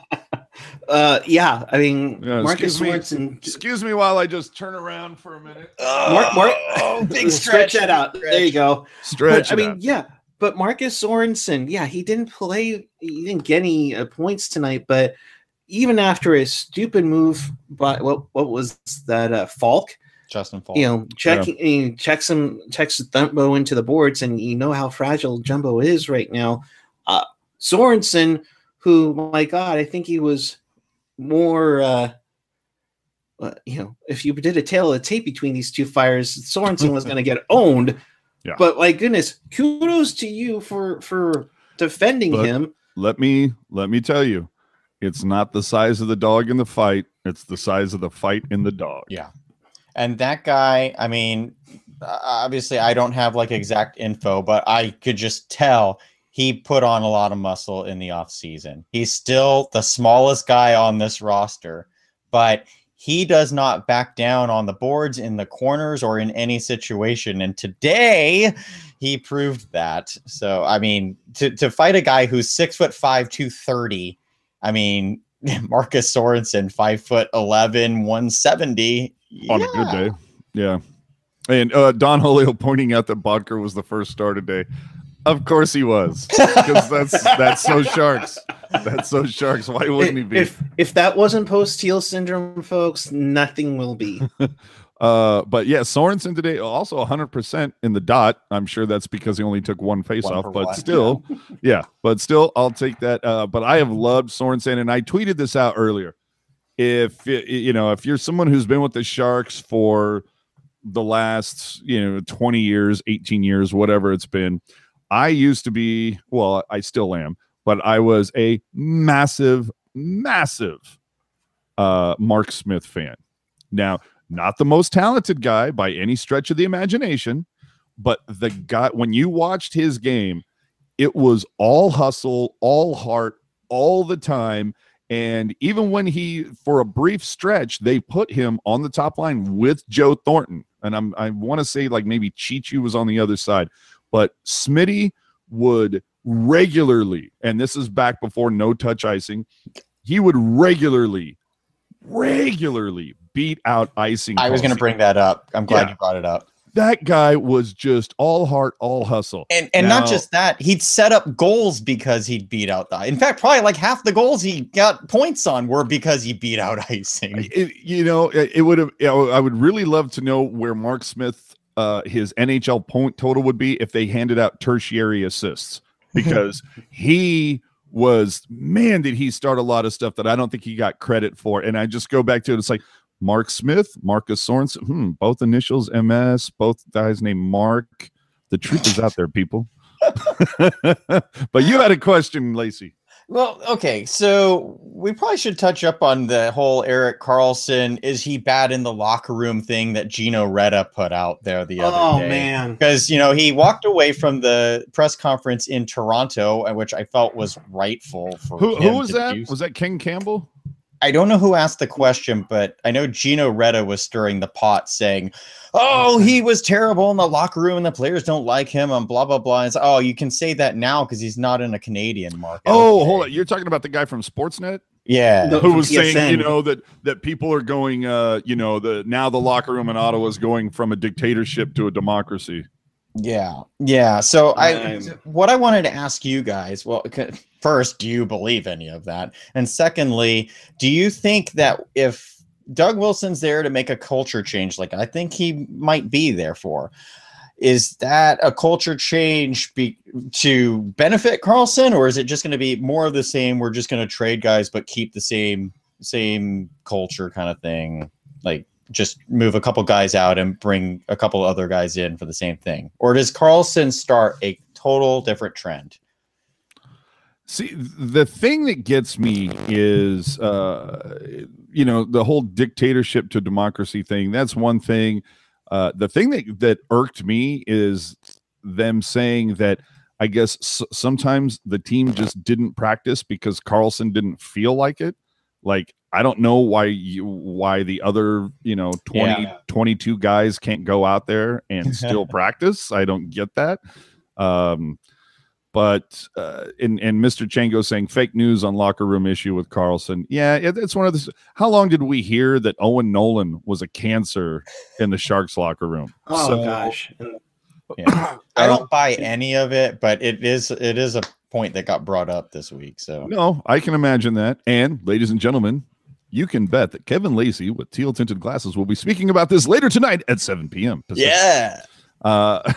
Uh, yeah, I mean, Yeah, Marcus excuse me. Sorensen. Excuse me while I just turn around for a minute. Mark, Mark, oh, big stretch stretch, that out. big There you stretch. go. Stretch. But, I it mean, out. yeah, but Marcus Sorensen, yeah, he didn't play, he didn't get any uh, points tonight. But even after a stupid move by what what was that uh, Falk, Justin Falk. you know, checking he checks him checks Jumbo into the boards, and you know how fragile Jumbo is right now. Uh, Sorensen, who, my God, I think he was more. Uh, uh, you know, if you did a tail of the tape between these two fires, Sorensen was going to get owned. Yeah. But my goodness, kudos to you for for defending But- him. let me let me tell you, it's not the size of the dog in the fight, it's the size of the fight in the dog. Yeah. And that guy, I mean, uh, obviously I don't have like exact info, but I could just tell he put on a lot of muscle in the off season. He's still the smallest guy on this roster, but he does not back down on the boards, in the corners, or in any situation. And today he proved that. So, I mean, to, to fight a guy who's six foot five, two thirty, I mean, Marcus Sorensen, five foot eleven, one seventy. On yeah. a good day. Yeah. And uh, Don Julio pointing out that Bodker was the first star today. Of course he was. Because that's that's so Sharks. That's so Sharks. Why wouldn't he be? If if that wasn't post Teal syndrome, folks, nothing will be. Uh, but yeah, Sorensen today also one hundred percent in the dot. I'm sure that's because he only took one face One off, for but one. still, yeah, but still, I'll take that. Uh, but I have loved Sorensen, and I tweeted this out earlier. If y- you know, if you're someone who's been with the Sharks for the last, you know, twenty years, eighteen years, whatever it's been, I used to be, well, I still am, but I was a massive, massive uh, Mark Smith fan. Now, not the most talented guy by any stretch of the imagination, but the guy, when you watched his game, it was all hustle, all heart, all the time. And even when he, for a brief stretch, they put him on the top line with Joe Thornton. And I'm, I want to say like maybe Chichu was on the other side, but Smitty would regularly, and this is back before no touch icing, he would regularly, regularly beat out icing. I was going to calls. bring that up. I'm glad Yeah. you brought it up. That guy was just all heart, all hustle. And and Now- not just that, he'd set up goals because he'd beat out the. In fact, probably like half the goals he got points on were because he beat out icing. It- you know, it, it would have. You know, I would really love to know where Mark Smith, uh, his N H L point total would be if they handed out tertiary assists, because he was, man, did he start a lot of stuff that I don't think he got credit for. And I just go back to it. It's like Mark Smith, Marcus Sorensen, hmm, both initials M S, both guys named Mark. The truth is out there, people. But you had a question, Lacey. Well, okay, so we probably should touch up on the whole Eric Carlson, is he bad in the locker room thing that Gino Reda put out there the other Oh day. man. Because, you know, he walked away from the press conference in Toronto, uh, which I felt was rightful for Who, him who was to that? do. Was that Ken Campbell? I don't know who asked the question, but I know Gino Reda was stirring the pot saying, oh, he was terrible in the locker room and the players don't like him and blah, blah, blah. And it's, oh, you can say that now because he's not in a Canadian market. Oh, Okay. hold on. You're talking about the guy from Sportsnet? Yeah. No. Who From was saying, T S N. you know, that that people are going, uh, you know, the now the locker room in Ottawa is going from a dictatorship to a democracy. Yeah. Yeah. So I, I'm- what I wanted to ask you guys, well, c- first, do you believe any of that? And secondly, do you think that if Doug Wilson's there to make a culture change, like I think he might be there for, is that a culture change be, to benefit Karlsson, or is it just going to be more of the same? We're just going to trade guys, but keep the same same culture kind of thing, like just move a couple guys out and bring a couple other guys in for the same thing? Or does Karlsson start a total different trend? See, the thing that gets me is, uh, you know, the whole dictatorship to democracy thing. That's one thing. Uh, the thing that, that irked me is them saying that I guess s- sometimes the team just didn't practice because Karlsson didn't feel like it. Like, I don't know why you, why the other, you know, twenty, Yeah. twenty-two guys can't go out there and still practice. I don't get that. Um, but, uh, and, and Mister Chango saying fake news on locker room issue with Karlsson. Yeah, it, it's one of the, how long did we hear that Owen Nolan was a cancer in the Sharks locker room? Oh So- gosh. Yeah. I don't buy any of it, but it is it is a point that got brought up this week. So No, I can imagine that. And ladies and gentlemen, you can bet that Kevin Lacey with teal tinted glasses will be speaking about this later tonight at seven p.m. Pacific. yeah. Uh,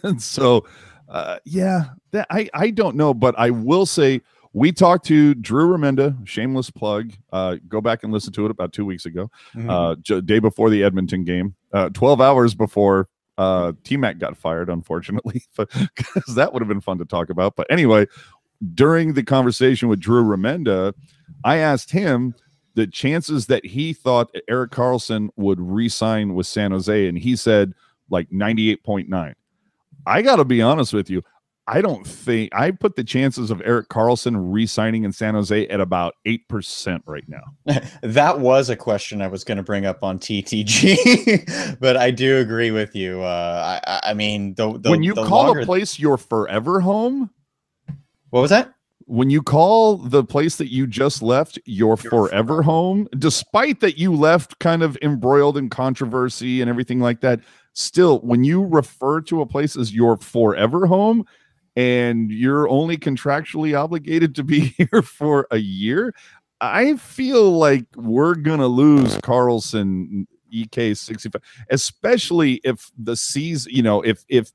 so, uh, yeah, that I, I don't know, but I will say we talked to Drew Remenda, shameless plug. Uh, go back and listen to it about two weeks ago, Mhm. uh, j- day before the Edmonton game, uh, twelve hours before uh, T-Mac got fired, unfortunately, because that would have been fun to talk about. But anyway, during the conversation with Drew Remenda, I asked him the chances that he thought Erik Karlsson would re-sign with San Jose, and he said like ninety-eight point nine. I got to be honest with you. I don't think I put the chances of Erik Karlsson re-signing in San Jose at about eight percent right now. That was a question I was going to bring up on T T G, but I do agree with you. Uh, I, I mean, the, the When you the call longer... a place your forever home, what was that? when you call the place that you just left your forever home, despite that you left kind of embroiled in controversy and everything like that, still, when you refer to a place as your forever home and you're only contractually obligated to be here for a year, I feel like we're going to lose Karlsson E K sixty-five, especially if the season, you know, if, if,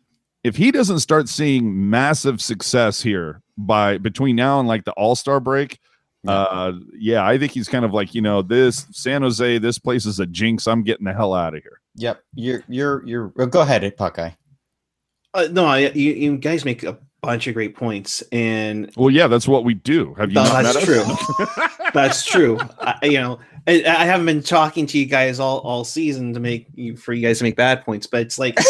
if he doesn't start seeing massive success here by between now and like the All-Star break, Yeah. uh, yeah, I think he's kind of like, you know, this San Jose, this place is a jinx. I'm getting the hell out of here. Yep. You're, you're, you're, oh, go ahead, Puckeye. Uh, no, I, you, you guys make a bunch of great points, and Well, yeah, that's what we do. Have you No, not that's met true. us? that's true. I, you know, I, I haven't been talking to you guys all, all season to make you for you guys to make bad points, but it's like,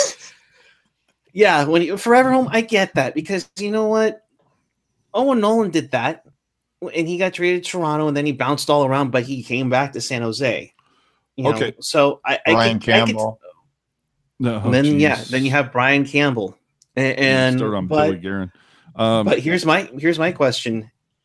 yeah, when you forever home, I get that because you know what, Owen Nolan did that, and he got traded to Toronto, and then he bounced all around, but he came back to San Jose. You know? Okay. So I, I Brian could, I could- Campbell. No, and then yeah, geez. then you have Brian Campbell, and, and start on but, Billy Guerin. Um, but here's my here's my question: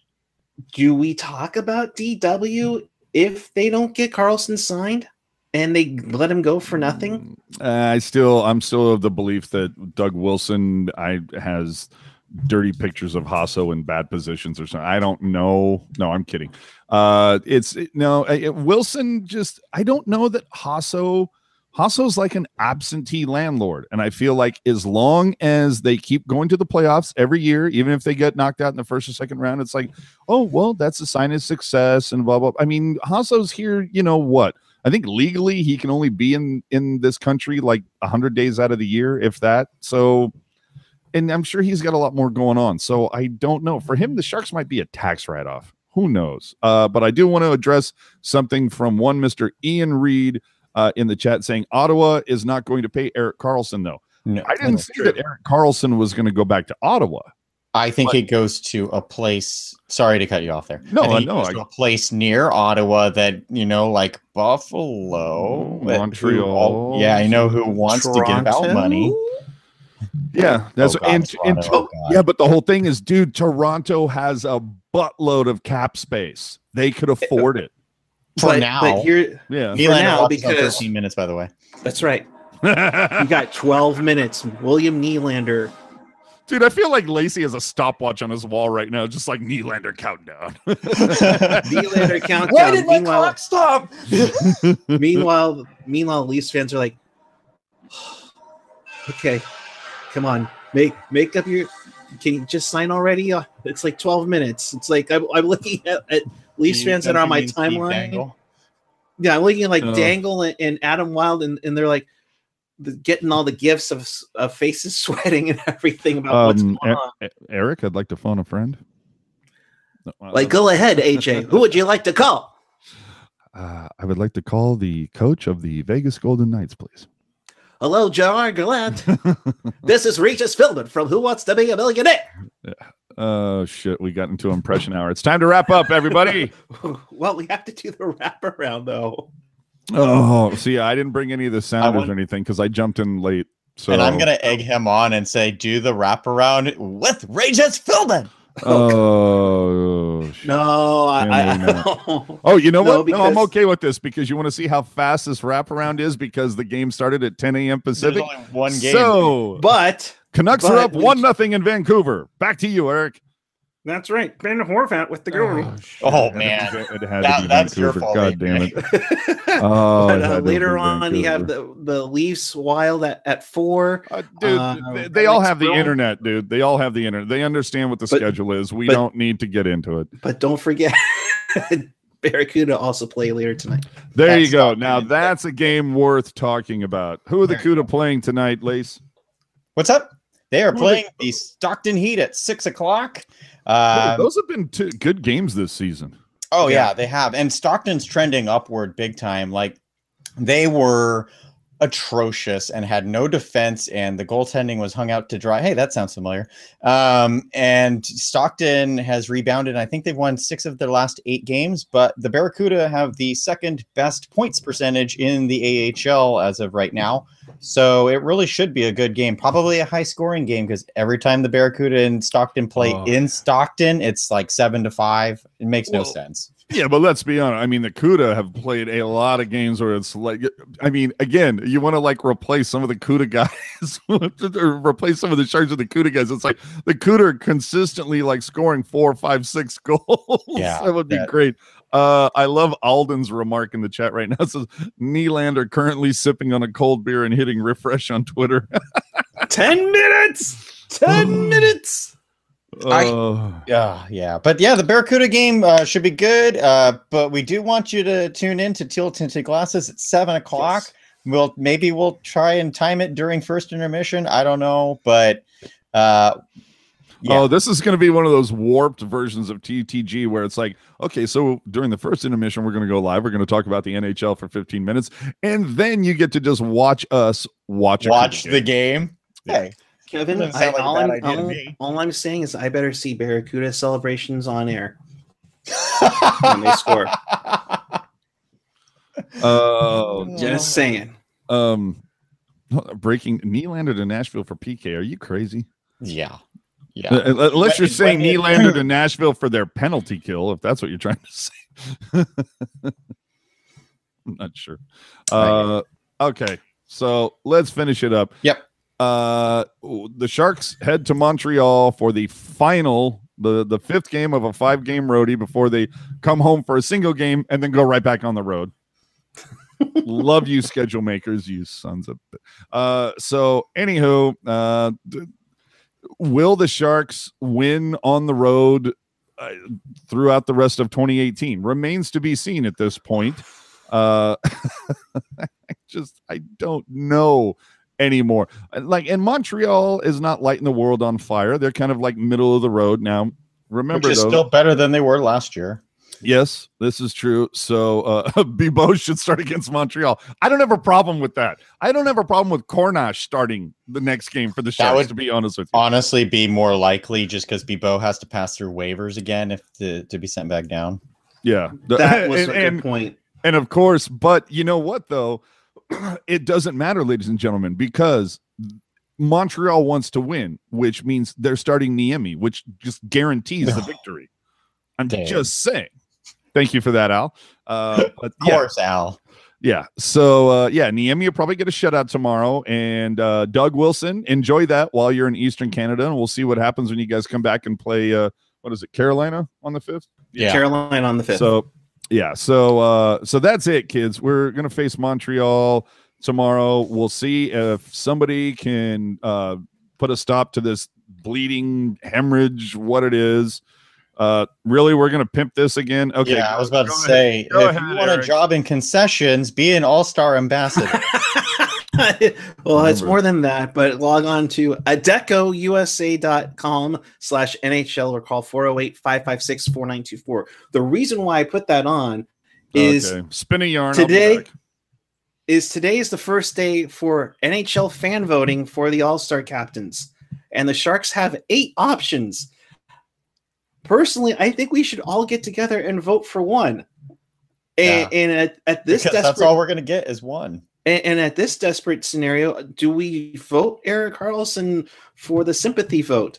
do we talk about D W if they don't get Karlsson signed and they let him go for nothing? Uh, I still, I'm still of the belief that Doug Wilson, I has dirty pictures of Hasso in bad positions or something. I don't know. No, I'm kidding. Uh, it's it, no it, Wilson. Just I don't know that Hasso. Hasso's like an absentee landlord, and I feel like as long as they keep going to the playoffs every year, even if they get knocked out in the first or second round, it's like, oh well, that's a sign of success and blah blah. I mean, Hasso's here. You know what? I think legally he can only be in in this country like one hundred days out of the year, if that. So, and I'm sure he's got a lot more going on. So I don't know. For him, the Sharks might be a tax write-off. Who knows? Uh, but I do want to address something from one Mister Ian Reed uh, in the chat saying Ottawa is not going to pay Erik Karlsson, though. No, I didn't that's see true. that Erik Karlsson was going to go back to Ottawa. I think But- it goes to a place. Sorry to cut you off there. No, I think I it know, goes I- to a place near Ottawa that you know, like Buffalo, that- who Montreal, all- yeah, I know who wants to give out money. Yeah, that's Oh, God, and, and Toronto, oh, God. yeah, but the whole thing is, dude, Toronto has a buttload of cap space. They could afford it. For but, now. but here, Yeah. Nylander now, lost on because- thirteen minutes, by the way. that's right. You got twelve minutes. William Nylander. Dude, I feel like Lacey has a stopwatch on his wall right now, just like Nylander countdown. Nylander countdown. Why did my meanwhile, clock stop? meanwhile, meanwhile, Leafs fans are like, Okay, come on, make make up your. Can you just sign already? Uh, it's like twelve minutes. It's like I'm, I'm looking at, at Leafs fans that are on my timeline. Yeah, I'm looking at like Oh. Dangle and, and Adam Wild, and, and they're like the, getting all the gifts of, of faces sweating and everything about what's Um, going E- on. E- Eric, I'd like to phone a friend. No, uh, Like, go ahead, A J. Who would you like to call? Uh, I would like to call the coach of the Vegas Golden Knights, please. Hello, Gerard Gallant. This is Regis Philbin from Who Wants to Be a Millionaire? Oh shit, we got into impression hour. It's time to wrap up, everybody. Well, we have to do the wraparound, though. Oh, see, I didn't bring any of the sounders want- or anything because I jumped in late. So And I'm gonna egg him on and say, do the wraparound with Regis Philbin. Oh, shit. No, I, I, Can we I Oh, you know No, what? No, I'm because- okay with this because you want to see how fast this wraparound is because the game started at ten a.m. There's Pacific. only one game. So but Canucks are but up we- one nothing in Vancouver. Back to you, Eric. that's right. Ben Horvat with the goal. shit. Oh, It had to man. be- it had That- to be that's your Vancouver. fault, God damn it. Oh, it but, uh, had to later be on, you have Vancouver. the, the Leafs Wild at, at four. Uh, dude, Uh, they, they all Alex have the Brown. internet, dude. They all have the internet. They understand what the But- schedule is. We but- don't need to get into it. But don't forget, Barracuda also play later tonight. There That's you go. not Now good. that's a game worth talking about. Who are the There you CUDA playing tonight, Lace? What's up? They are Who are playing the Stockton Heat at six o'clock. Um, Those have been two good games this season. Oh Yeah. yeah, they have. And Stockton's trending upward big time. Like they were atrocious and had no defense and the goaltending was hung out to dry. Hey, that sounds familiar. Um, and Stockton has rebounded. I think they've won six of their last eight games, but the Barracuda have the second best points percentage in the A H L as of right now. So it really should be a good game, probably a high scoring game because every time the Barracuda and Stockton play Oh. in Stockton, it's like seven to five. It makes no Well, sense. Yeah, but let's be honest. I mean, the CUDA have played a lot of games where it's like, I mean, again, you want to like replace some of the CUDA guys or replace some of the Sharks with the CUDA guys. It's like the CUDA are consistently like scoring four, five, six goals. Yeah, that would be that- great. Uh, I love Alden's remark in the chat right now. It says Nylander currently sipping on a cold beer and hitting refresh on Twitter. Ten minutes. Ten minutes. I- Uh, Yeah, yeah, but yeah, the Barracuda game uh, should be good. Uh, but we do want you to tune in to Teal Tinted Glasses at seven o'clock. Yes. We'll maybe we'll try and time it during first intermission. I don't know, but uh, yeah. Oh, this is going to be one of those warped versions of T T G where it's like, okay, so during the first intermission, we're going to go live. We're going to talk about the N H L for fifteen minutes, and then you get to just watch us watch a watch CUDA the game. game. Hey, Kevin, Doesn't I, sound like a all, bad I'm, idea to all, me. all I'm saying is I better see Barracuda celebrations on air when they score. Oh, Just saying. um, breaking Nylander to Nashville for P K. Are you crazy? Yeah, yeah. Uh, uh, Unless you're When- saying when it- Nylander to Nashville for their penalty kill, if that's what you're trying to say. I'm not sure. Uh, okay, so let's finish it up. Yep. Uh, the Sharks head to Montreal for the final, the the fifth game of a five game roadie before they come home for a single game and then go right back on the road. Love you, schedule makers, you sons of. Uh, so anywho, uh, th- will the Sharks win on the road uh, throughout the rest of twenty eighteen? Remains to be seen at this point. Uh, I just I don't know anymore. Like, and Montreal is not lighting the world on fire. They're kind of like middle of the road now. Remember, Which is though, still better than they were last year. yes, this is true. So uh Bibeau should start against Montreal. I don't have a problem with that. I don't have a problem with Cornash starting the next game for the Sharks, would to be honest with you. Honestly, be more likely just because Bibeau has to pass through waivers again if to, to be sent back down. Yeah. That was and, a good and, point. and of course, but you know what though? It doesn't matter, ladies and gentlemen, because Montreal wants to win, which means they're starting Niemi, which just guarantees the victory. I'm Damn. just saying. Thank you for that, Al. Uh, but Of yeah, course, Al. yeah. So uh, yeah, Niemi will probably get a shutout tomorrow, and uh, Doug Wilson, enjoy that while you're in Eastern Canada, and we'll see what happens when you guys come back and play. Uh, what is it, Carolina on the fifth? Yeah. Caroline on the fifth. So yeah, so uh, so that's it, kids. We're gonna face Montreal tomorrow. We'll see if somebody can uh, put a stop to this bleeding hemorrhage, what it is. Uh, really, we're going to pimp this again? Okay. Yeah, I was about to ahead. say, Go if ahead, you want Eric. a job in concessions, be an all-star ambassador. Well, it's Remember. more than that, but log on to adecousa.com slash NHL or call four oh eight, five five six, four nine two four. The reason why I put that on is Okay. Spin a yarn. I'll be today back. is today is the first day for N H L fan voting for the All-Star captains. And the Sharks have eight options. Personally, I think we should all get together and vote for one. And, Yeah. and at, at this Because desperate that's all we're going to get is one. And, and at this desperate scenario, do we vote Erik Karlsson for the sympathy vote?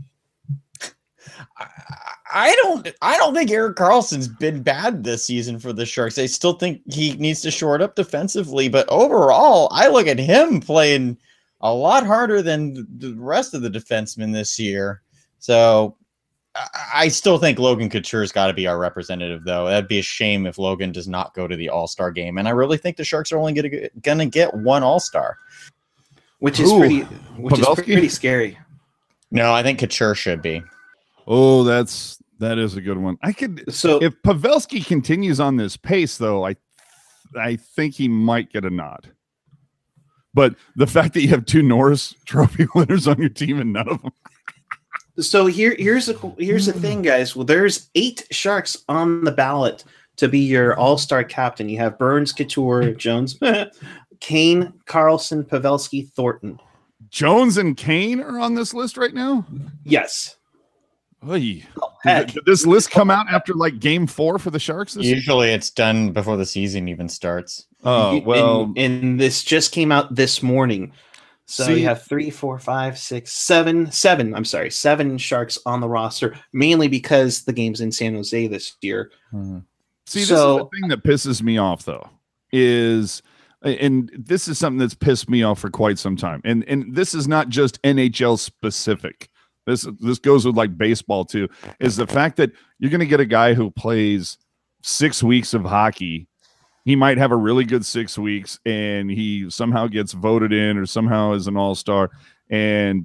I, I don't I don't think Erik Karlsson's been bad this season for the Sharks. I still think he needs to shore it up defensively, but overall, I look at him playing a lot harder than the rest of the defensemen this year. So I, I still think Logan Couture's got to be our representative, though. That'd be a shame if Logan does not go to the All-Star game. And I really think the Sharks are only gonna gonna get one All-Star. Which is Ooh, pretty which Pavelski? is pretty scary. No, I think Couture should be. Oh, that's that is a good one. I could So if Pavelski continues on this pace, though, I I think he might get a nod. But the fact that you have two Norris Trophy winners on your team and none of them. so here here's the here's the thing, guys. Well, there's eight Sharks on the ballot to be your all-star captain. You have Burns, Couture, Jones, Kane, Karlsson, Pavelski, Thornton. Jones and Kane are on this list right now. Yes. Oy. Heck. Did, did this list come out after like game four for the Sharks this year? Usually it's done before the season even starts. Oh, And- well, and, this just came out this morning. So See- you have three, four, five, six, seven, seven. I'm sorry, seven Sharks on the roster, mainly because the game's in San Jose this year. see, this so- is the thing that pisses me off, though, is, and this is something that's pissed me off for quite some time. And and this is not just N H L specific. This this goes with like baseball too, is the fact that you're going to get a guy who plays six weeks of hockey. He might have a really good six weeks and he somehow gets voted in or somehow is an all-star, and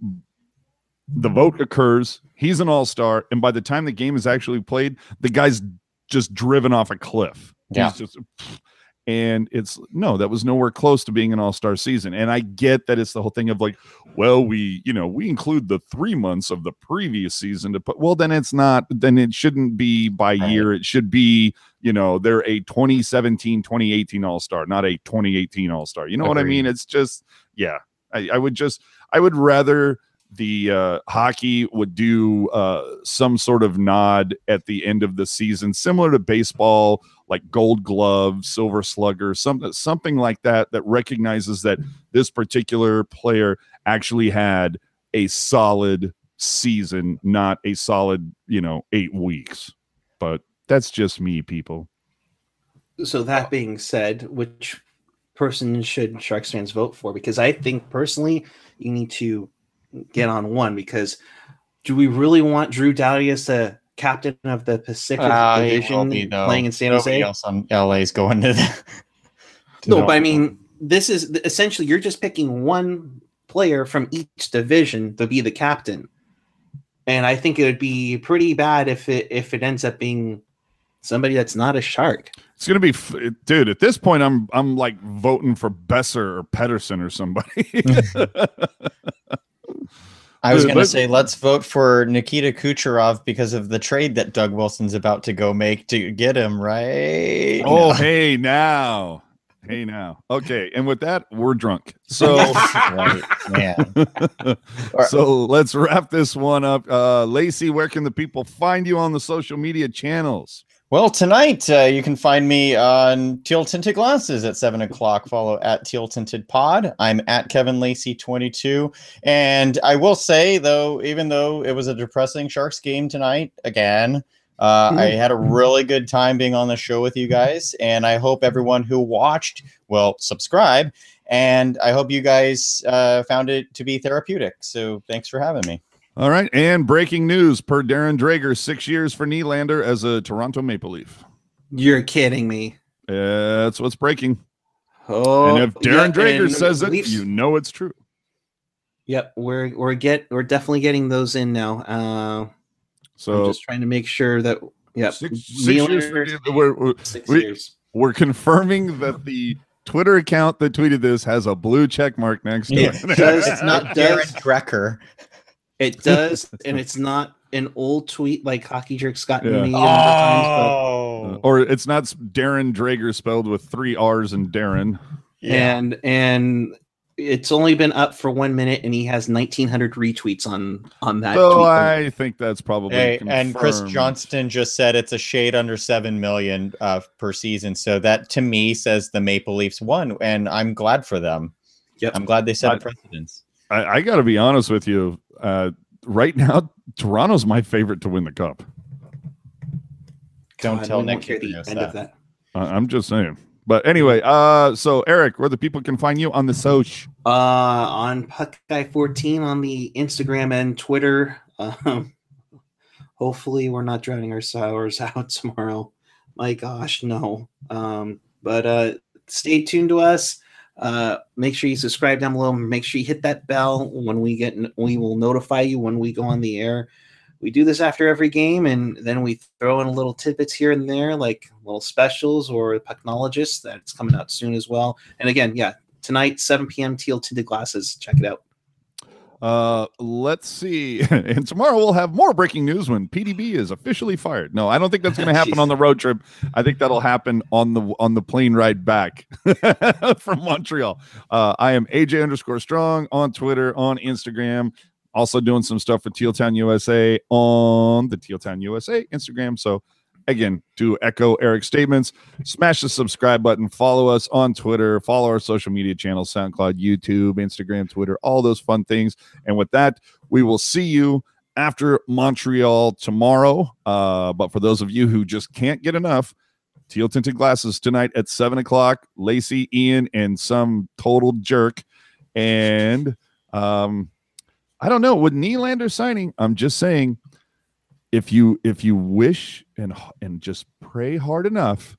the vote occurs. He's an all-star. And by the time the game is actually played, the guy's just driven off a cliff. Yeah. He's just, and it's no, that was nowhere close to being an all-star season. And I get that it's the whole thing of like, well, we, you know, we include the three months of the previous season to put, well, then it's not, then it shouldn't be by Right. year. It should be, you know, they're a twenty seventeen, twenty eighteen all-star, not a twenty eighteen all-star. You know what I Agreed. mean? It's just, yeah, I, I would just, I would rather the uh, hockey would do uh, some sort of nod at the end of the season, similar to baseball, like Gold Glove, Silver Slugger, something something like that, that recognizes that this particular player actually had a solid season, not a solid, you know, eight weeks. But that's just me, people. So that being said, which person should Sharks fans vote for? Because I think personally, you need to get on one. Because do we really want Drew Doughty as the captain of the Pacific Uh, he will Division be, though. playing in San Nobody Jose? else on L A's going to the. to No, the- but I mean, this is essentially you're just picking one player from each division to be the captain, and I think it would be pretty bad if it if it ends up being somebody that's not a Shark. It's gonna be, f- dude. At this point, I'm I'm like voting for Besser or Pedersen or somebody. I was Dude, going to let's- say, let's vote for Nikita Kucherov because of the trade that Doug Wilson's about to go make to get him, right? Oh, No. hey now, hey now. Okay, and with that, we're drunk. So, right, man. so let's wrap this one up. Uh, Lacey, where can the people find you on the social media channels? Well, tonight uh, you can find me on Teal Tinted Glasses at seven o'clock. Follow at Teal Tinted Pod. I'm at Kevin Lacey twenty-two. And I will say, though, even though it was a depressing Sharks game tonight, again, uh, I had a really good time being on the show with you guys. And I hope everyone who watched will subscribe. And I hope you guys uh, found it to be therapeutic. So thanks for having me. All right, and breaking news per Darren Drager, six years for Nylander as a Toronto Maple Leaf. You're kidding me. Uh, that's what's breaking. Oh, and if Darren yeah, Drager and says it, Leafs- you know it's true. Yep, we're we're get we're definitely getting those in now. Uh, So I'm just trying to make sure that yep, six, six years, Nylander- we're, we're, six we- years. we're confirming that the Twitter account that tweeted this has a blue check mark next to Yeah. it. Does It's not not does Darren Drecker. it does, and it's not an old tweet like Hockey Jerk's gotten Yeah. me a number of times, but Oh, or it's not Darren Drager spelled with three R's and Darren. yeah. and and it's only been up for one minute, and he has nineteen hundred retweets on on that. So tweet. I think that's probably Hey, and Chris confirmed. Johnston just said it's a shade under seven million uh, per season. So that to me says the Maple Leafs won, and I'm glad for them. Yep. I'm glad they set I- a precedence. I, I got to be honest with you. Uh, right now, Toronto's my favorite to win the cup. Don't God, tell we Nick won't hear the Kyrgios end that. of that. I, I'm just saying. But anyway, uh, so Eric, where the people can find you on the Soch. Uh, on Puck Guy fourteen on the Instagram and Twitter. Um, hopefully, we're not drowning our sours out tomorrow. My gosh, no. Um, but uh, stay tuned to us. Uh, make sure you subscribe down below. Make sure you hit that bell when we get. We will notify you when we go on the air. We do this after every game, and then we throw in a little tidbits here and there, like little specials or Pucknologist that's coming out soon as well. And again, yeah, tonight, seven p.m. Teal Tinted Glasses. Check it out. Uh, let's see. And tomorrow we'll have more breaking news when P D B is officially fired. No, I don't think that's going to happen Jeez. on the road trip. I think that'll happen on the on the plane ride back from Montreal. Uh, I am A J underscore strong on Twitter, on Instagram. Also doing some stuff for Teal Town U S A on the Teal Town U S A Instagram. So again, to echo Eric's statements, smash the subscribe button, follow us on Twitter, follow our social media channels, SoundCloud, YouTube, Instagram, Twitter, all those fun things. And with that, we will see you after Montreal tomorrow. Uh, but for those of you who just can't get enough, Teal Tinted Glasses tonight at seven o'clock, Lacey, Ian, and some total jerk. And um, I don't know, with Nylander signing, I'm just saying, if you if you wish and and just pray hard enough,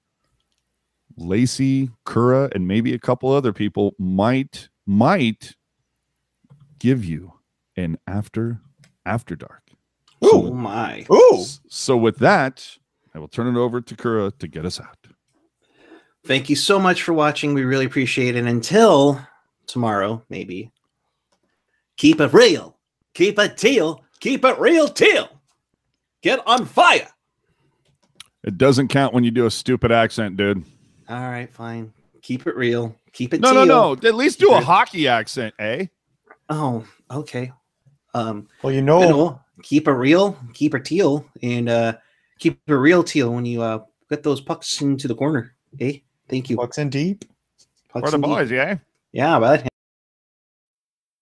Lacey, Kura, and maybe a couple other people might might give you an after after dark. Oh my! Ooh, So with that, I will turn it over to Kura to get us out. Thank you so much for watching. We really appreciate it. Until tomorrow, maybe. Keep it real. Keep it teal. Keep it real teal. Get on fire. It doesn't count when you do a stupid accent, dude. All right, fine. Keep it real. Keep it No, teal. no, no. At least do a hockey accent, eh? Oh, okay. Um, well, you you know, know, keep it real. Keep it teal, and uh, keep it real teal when you uh get those pucks into the corner. Eh? Thank you. Bucks in deep. Pucks For the in deep. boys, yeah. Yeah, bud.